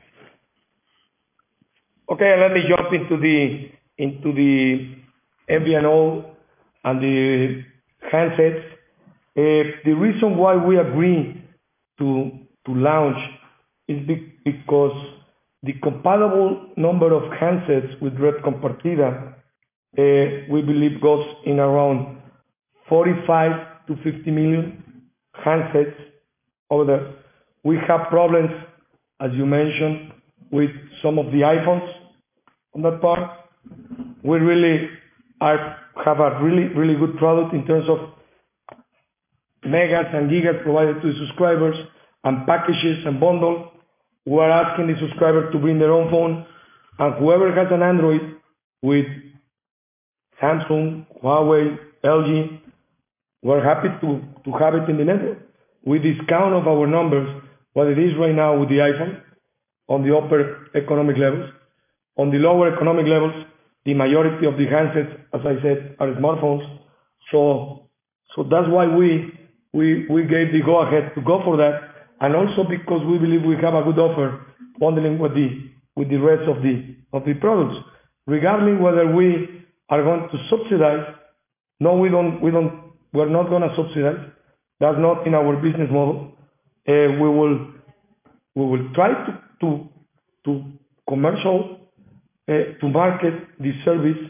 Speaker 4: Okay, let me jump into the into the M V N O and the handsets. Uh, the reason why we agree to to launch is be, because the compatible number of handsets with Red Compartida, uh, we believe, goes in around forty-five to fifty million handsets over there. We have problems, as you mentioned, with some of the iPhones on that part. We really are, have a really, really good product in terms of megas and gigas provided to the subscribers and packages and bundle. We are asking the subscriber to bring their own phone, and whoever has an Android with Samsung, Huawei, L G, we're happy to, to have it in the network. We discount of our numbers what it is right now with the iPhone on the upper economic levels. On the lower economic levels, the majority of the handsets, as I said, are smartphones. So, so that's why we, we, we gave the go-ahead to go for that, and also because we believe we have a good offer bundling with the, with the rest of the, of the products. Regarding whether we are going to subsidize, no, we don't, we don't, we're not gonna subsidize. That's not in our business model. Uh, we will, we will try to, to, to commercial, uh, to market the service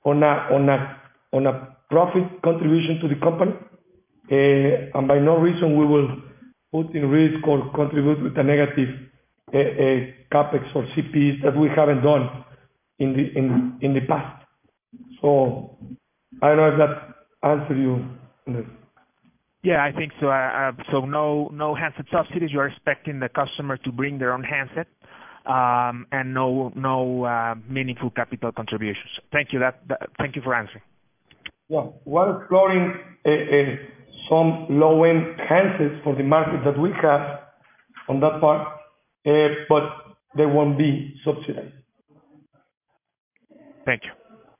Speaker 4: on a profit contribution to the company. And by no reason we will put in risk or contribute with a negative CapEx or C P Es that we haven't done in the past. So I don't know if that answered you, Andres.
Speaker 11: Yeah, I think so. Uh, so no, no handset subsidies. You are expecting the customer to bring their own handset, um, and no, no uh, meaningful capital contributions. Thank you. That, that. Thank you for answering.
Speaker 4: Yeah, we're exploring uh, uh, some low-end handsets for the market that we have on that part, uh, but they won't be subsidized.
Speaker 11: Thank you.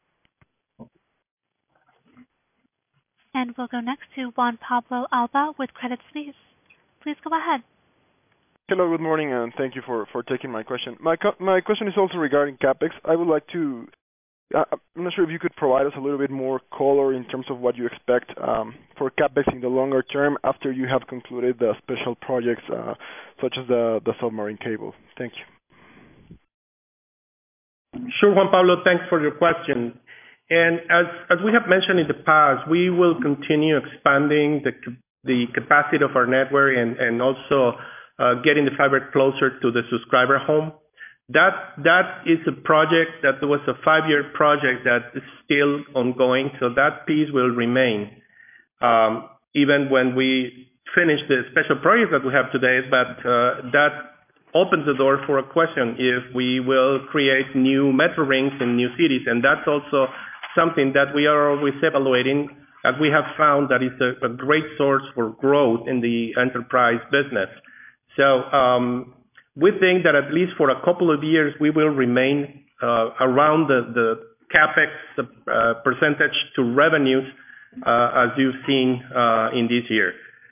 Speaker 1: And we'll go next to Juan Pablo Alba with Credit Suisse. Please go ahead.
Speaker 12: Hello, good morning, and thank you for, for taking my question. My co- my question is also regarding CapEx. I would like to, uh, I'm not sure if you could provide us a little bit more color in terms of what you expect um, for CapEx in the longer term after you have concluded the special projects uh, such as the, the submarine cable. Thank you.
Speaker 5: Sure, Juan Pablo, thanks for your question. And as as we have mentioned in the past, we will continue expanding the the capacity of our network and and also uh, getting the fiber closer to the subscriber home. That that is a project that was a five-year project that is still ongoing, so that piece will remain um, even when we finish the special project that we have today. But uh, that opens the door for a question if we will create new metro rings in new cities, and that's also something that we are always evaluating, as we have found that is a, a great source for growth in the enterprise business. So um, we think that at least for a couple of years, we will remain uh, around the, the CapEx uh, percentage to revenues, uh, as you've seen uh, in this year.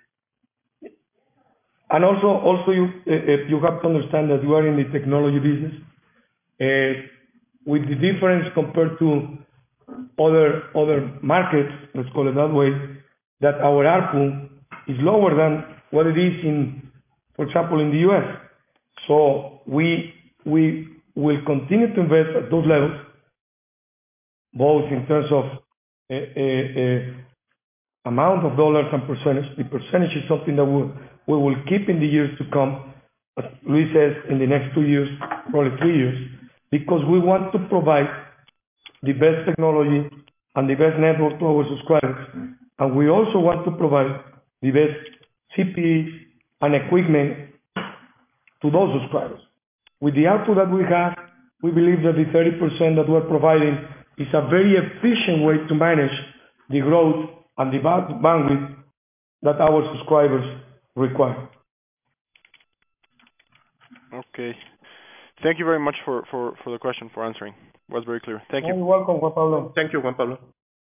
Speaker 4: And also, also you uh, you have to understand that you are in the technology business. Uh, with the difference compared to other other markets, let's call it that way, that our A R P U is lower than what it is in, for example, in the U S. So we we will continue to invest at those levels, both in terms of uh, uh, uh, amount of dollars and percentage. The percentage is something that we we will keep in the years to come, as Luis says, in the next two years, probably three years, because we want to provide the best technology and the best network to our subscribers. And we also want to provide the best C P Es and equipment to those subscribers. With the output that we have, we believe that the thirty percent that we're providing is a very efficient way to manage the growth and the bandwidth that our subscribers require.
Speaker 12: Okay. Thank you very much for, for, for the question, for answering. It was very clear. Thank you.
Speaker 4: You're welcome, Juan Pablo.
Speaker 5: Thank you, Juan Pablo.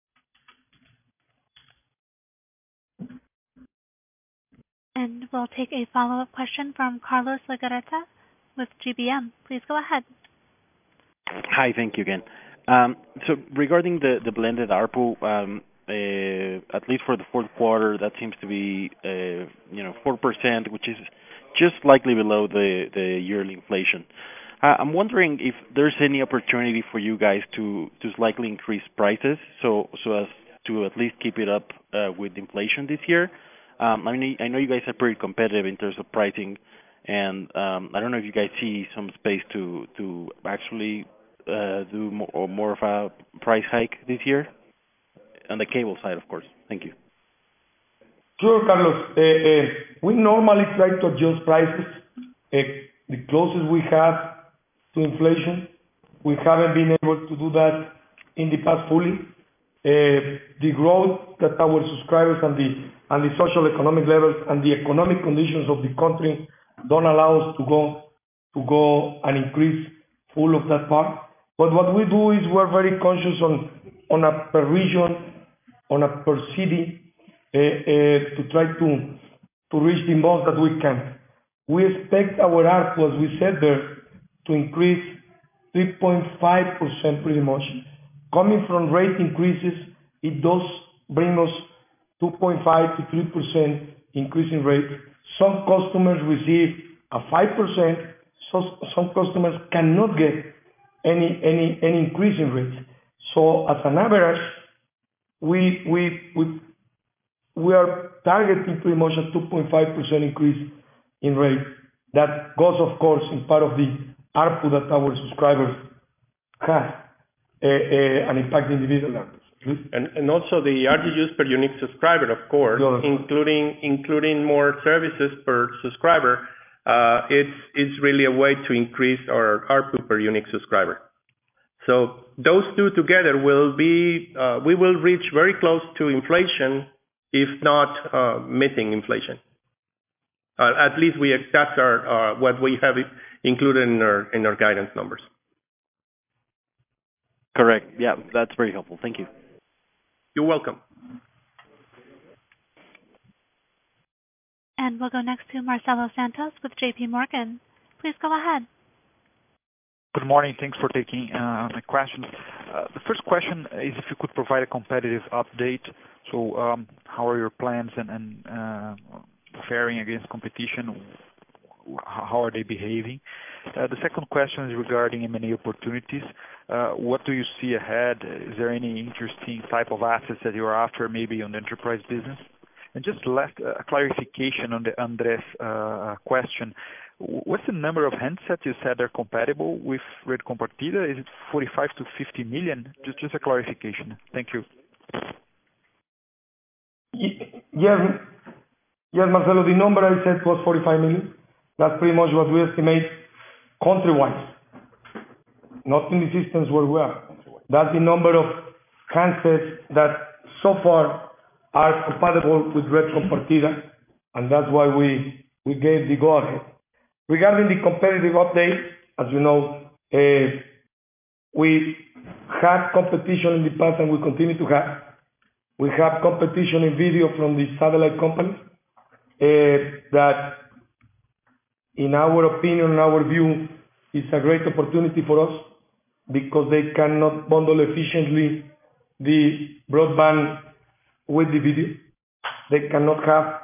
Speaker 1: And we'll take a follow-up question from Carlos Legarreta with G B M. Please go ahead.
Speaker 9: Hi, thank you again. Um, so regarding the, the blended A R P U, um, uh, at least for the fourth quarter, that seems to be, uh, you know, four percent, which is just slightly below the, the yearly inflation. Uh, I'm wondering if there's any opportunity for you guys to, to slightly increase prices so so as to at least keep it up uh, with inflation this year. Um, I mean, I know you guys are pretty competitive in terms of pricing, and um, I don't know if you guys see some space to to actually uh, do more, more of a price hike this year on the cable side, of course. Thank you.
Speaker 4: Sure, Carlos. Uh, uh, we normally try to adjust prices uh, the closest we have to inflation. We haven't been able to do that in the past fully. Uh, the growth that our subscribers and the and the social economic levels and the economic conditions of the country don't allow us to go to go and increase full of that part. But what we do is we're very conscious on on a per region, on a per city, uh, uh, to try to to reach the most that we can. We expect our A R P U, as we said there, to increase three point five percent pretty much. Coming from rate increases, it does bring us two point five to three percent increase in rate. Some customers receive a five percent, so some customers cannot get any any any increase in rates. So as an average, we we we we are targeting pretty much a two point five percent increase in rate. That goes, of course, in part of the A R P U that our subscribers have, uh, uh, and impact individual A R P Us.
Speaker 5: And and also the R G Us per unique subscriber, of course, including including more services per subscriber. Uh, it's it's really a way to increase our A R P U per unique subscriber. So those two together will be uh, we will reach very close to inflation, if not uh, meeting inflation. Uh, at least we that's our uh, what we have included in our in our guidance numbers.
Speaker 9: Correct. Yeah, that's very helpful. Thank you.
Speaker 5: You're welcome.
Speaker 1: And we'll go next to Marcelo Santos with J P Morgan. Please go ahead.
Speaker 13: Good morning. Thanks for taking uh, my questions. Uh, the first question is if you could provide a competitive update. So um, how are your plans and, and uh, faring against competition? How are they behaving? Uh, the second question is regarding M and A opportunities. Uh, what do you see ahead? Is there any interesting type of assets that you're after, maybe on the enterprise business? And just last, uh, a clarification on the Andres uh, question. What's the number of handsets you said are compatible with Red Compartida? Is it forty-five to fifty million? Just, just a clarification. Thank you.
Speaker 4: Yes, yes, Marcelo, the number I said was forty-five million. That's pretty much what we estimate country-wise, not in the systems where we are. That's the number of handsets that so far are compatible with Red Compartida, and that's why we, we gave the go-ahead. Regarding the competitive update, as you know, uh, we had competition in the past and we continue to have. We have competition in video from the satellite companies uh, that, in our opinion, in our view, is a great opportunity for us because they cannot bundle efficiently the broadband with the video. They cannot have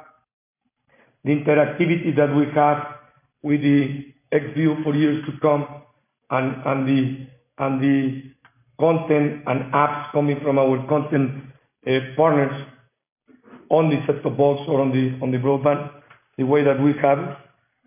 Speaker 4: the interactivity that we have with the Xview for years to come, and, and the and the content and apps coming from our content uh, partners on the set-top box or on the on the broadband, the way that we have it.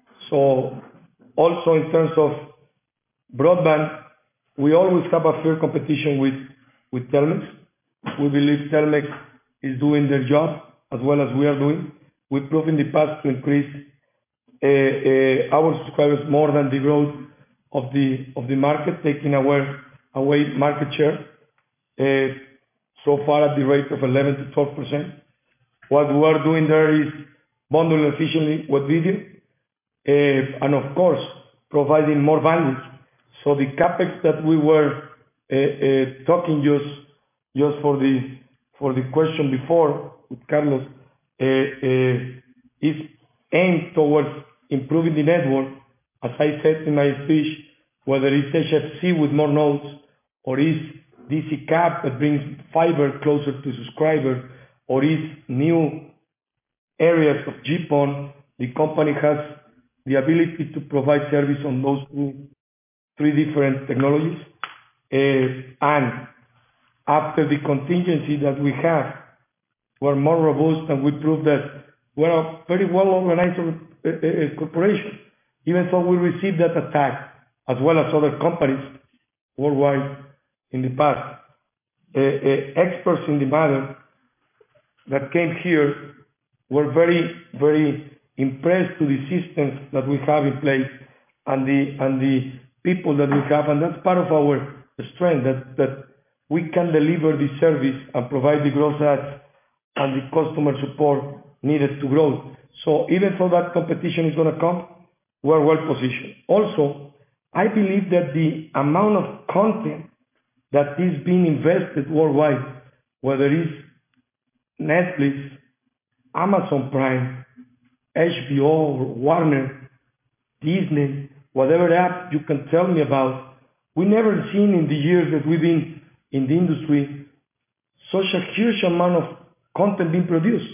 Speaker 4: So also in terms of broadband, we always have a fair competition with with Telmex. We believe Telmex is doing their job as well as we are doing. We proved in the past to increase uh, uh, our subscribers more than the growth of the of the market, taking away away market share uh, so far at the rate of eleven to twelve percent. What we are doing there is bundling efficiently with video, uh, and of course providing more bandwidth. So the capex that we were uh, uh, talking just just for the for the question before with Carlos uh, uh, is aimed towards improving the network, as I said in my speech, whether it's H F C with more nodes or is D C cap that brings fiber closer to subscribers, or is new areas of G P O N, the company has the ability to provide service on those two, three different technologies. Uh, and after the contingency that we have, we're more robust, and we prove that we're a very well-organized uh, uh, corporation. Even though we received that attack, as well as other companies worldwide in the past, uh, uh, experts in the matter that came here were very, very impressed to the systems that we have in place and the and the people that we have, and that's part of our strength, that that we can deliver the service and provide the growth ads and the customer support needed to grow. So even though that competition is going to come, we're well positioned. Also, I believe that the amount of content that is being invested worldwide, whether it's Netflix, Amazon Prime, H B O, Warner, Disney, whatever app you can tell me about, we never seen in the years that we've been in the industry such a huge amount of content being produced.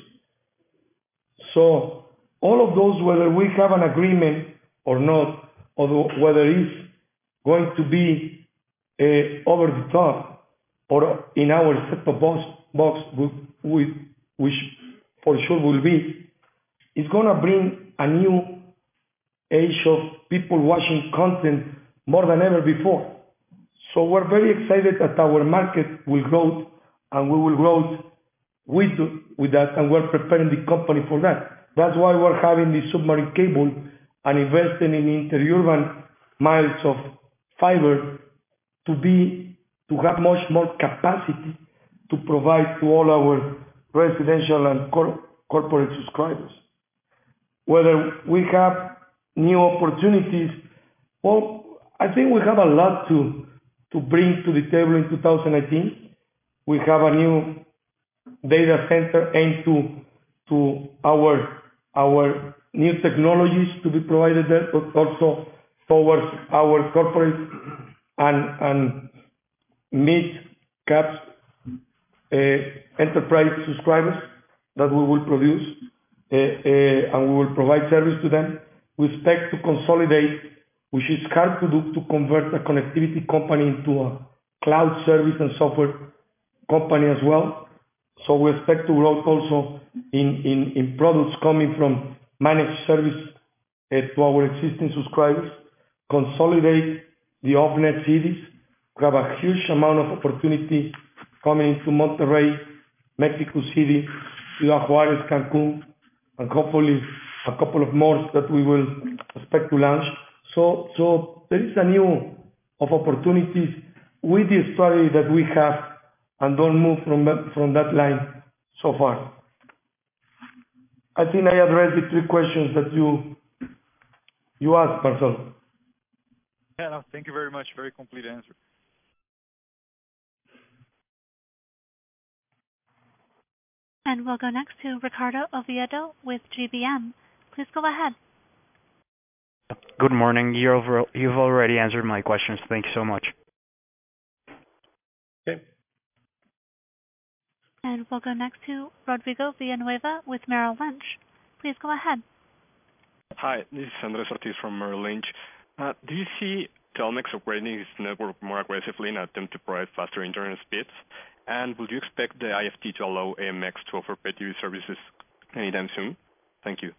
Speaker 4: So all of those, whether we have an agreement or not, or whether it's going to be uh, over the top, or in our set-top box, box with, which for sure will be, is gonna bring a new age of people watching content more than ever before. So we're very excited that our market will grow, and we will grow with, with that, and we're preparing the company for that. That's why we're having the submarine cable and investing in interurban miles of fiber to be, to have much more capacity to provide to all our residential and cor corporate subscribers. Whether we have new opportunities, well, I think we have a lot to, to bring to the table in two thousand nineteen. We have a new data center aimed to, to our, our new technologies to be provided there, but also towards our corporate and, and mid-cap uh, enterprise subscribers that we will produce, uh, uh, and we will provide service to them. We expect to consolidate, which is hard to do, to convert a connectivity company into a cloud service and software company as well. So we expect to grow also in, in, in products coming from managed service uh, to our existing subscribers, consolidate the off-net cities. We have a huge amount of opportunity coming into Monterrey, Mexico City, Ciudad Juárez, Cancun, and hopefully a couple of more that we will expect to launch. So, so there is a new of opportunities with the strategy that we have, and don't move from that, from that line so far. I think I addressed the three questions that you you asked, Marcelo.
Speaker 13: Yeah, no, thank you very much. Very complete answer.
Speaker 1: And we'll go next to Ricardo Oviedo with G B M. Please go ahead.
Speaker 6: Good morning. You've, you've already answered my questions. Thank you so much.
Speaker 5: Okay.
Speaker 1: And we'll go next to Rodrigo Villanueva with Merrill Lynch. Please go ahead.
Speaker 14: Hi, this is Andres Ortiz from Merrill Lynch. Uh, do you see Telmex upgrading its network more aggressively in an attempt to provide faster internet speeds? And would you expect the I F T to allow A M X to offer pay T V services anytime soon? Thank you.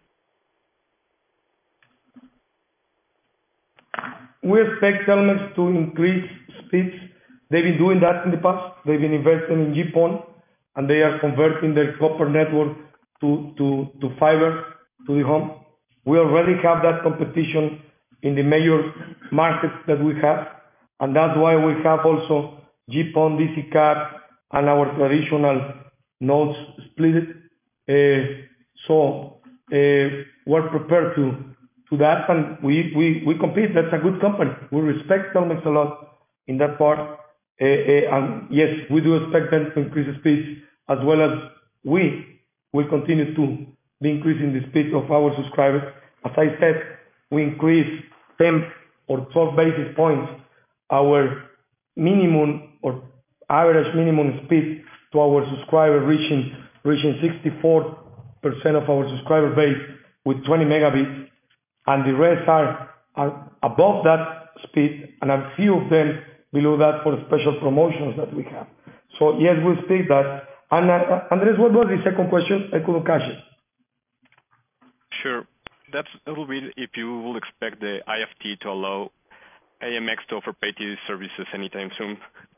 Speaker 4: We expect Telmex to increase speeds. They've been doing that in the past. They've been investing in GPON, and they are converting their copper network to, to, to fiber to the home. We already have that competition in the major markets that we have, and that's why we have also GPON, D C cap, and our traditional nodes split. Uh, so uh, we're prepared to, to that, and we, we, we compete. That's a good company. We respect Telmex a lot in that part. Uh, uh, and yes, we do expect them to increase the speeds, as well as we will continue to be increasing the speed of our subscribers. As I said, we increase ten or twelve basis points our minimum or average minimum speed to our subscriber, reaching reaching sixty-four percent of our subscriber base with twenty megabits, and the rest are, are above that speed, and a few of them below that for special promotions that we have. So yes, we speak that. And uh, Andres, what was the second question? I couldn't catch it.
Speaker 14: Sure. That's a little bit if you will expect the I F T to allow A M X to offer pay T V services anytime soon.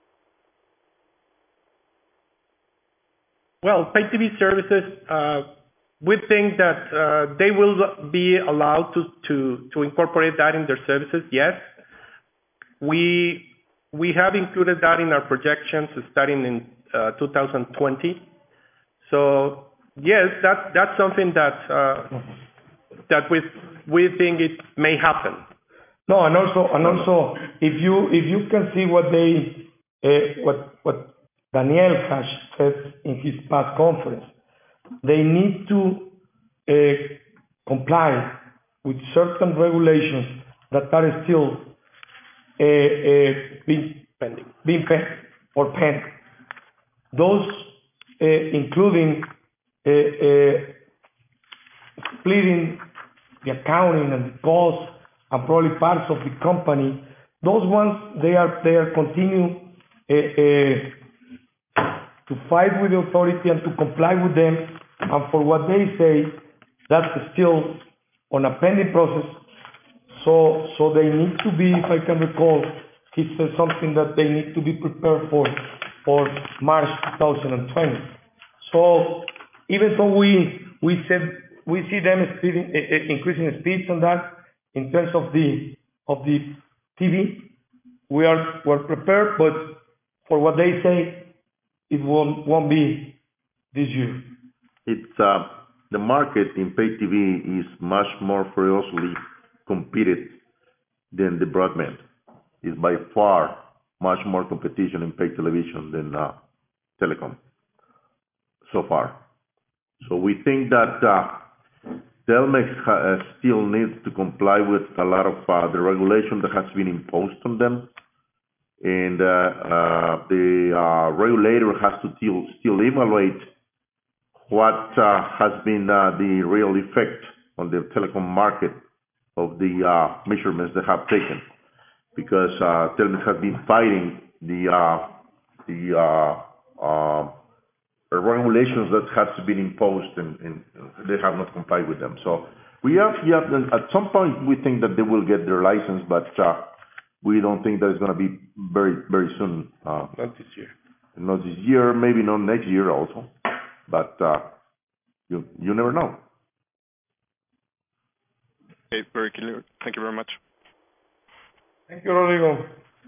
Speaker 5: Well, pay T V services, uh, we think that uh, they will be allowed to, to, to incorporate that in their services, yes. We, we have included that in our projections starting in uh, two thousand twenty. So, yes, that, that's something that, uh, that we, we think it may happen.
Speaker 4: No, and also, and also, if you, if you can see what they, uh, what, what Daniel has said in his past conference, they need to uh, comply with certain regulations that are still uh, uh, being pending, being pending or pending. Those uh, including uh, uh, splitting the accounting and the costs and probably parts of the company. Those ones, they are they are continue uh, uh, to fight with the authority and to comply with them. And for what they say, that's still on a pending process. So, so they need to be, if I can recall, he said something that they need to be prepared for, for March twenty twenty. So even though we, we said, we see them speeding, uh, increasing speeds on that in terms of the, of the T V, we are, we're prepared, but for what they say, it won't, won't be this year.
Speaker 3: It's, uh, the market in pay T V is much more ferociously competed than the broadband. It's by far much more competition in pay television than uh, telecom so far. So we think that uh, Telmex ha- uh, still needs to comply with a lot of uh, the regulation that has been imposed on them. And uh, uh, the uh, regulator has to still, still evaluate what uh, has been uh, the real effect on the telecom market of the uh, measurements they have taken, because uh, Telmex has been fighting the uh, the uh, uh, regulations that has been imposed, and, and they have not complied with them. So we have, yeah, at some point we think that they will get their license, but uh, we don't think that it's going to be very very soon. Uh,
Speaker 4: not this year.
Speaker 3: Not this year, maybe not next year also. But uh, you you never know.
Speaker 14: Okay, very clear. Thank you very much.
Speaker 4: Thank you, Rodrigo.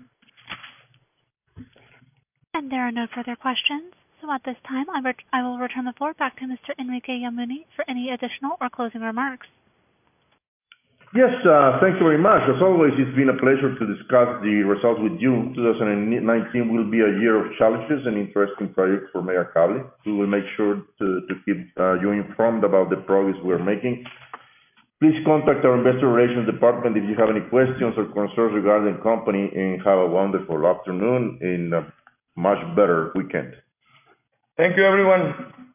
Speaker 1: And there are no further questions. So at this time, I, ret- I will return the floor back to Mister Enrique Yamuni for any additional or closing remarks.
Speaker 3: Yes, uh, thank you very much. As always, it's been a pleasure to discuss the results with you. twenty nineteen will be a year of challenges and interesting projects for Megacable. We will make sure to, to keep uh, you informed about the progress we're making. Please contact our Investor Relations Department if you have any questions or concerns regarding the company, and have a wonderful afternoon and a much better weekend.
Speaker 4: Thank you, everyone.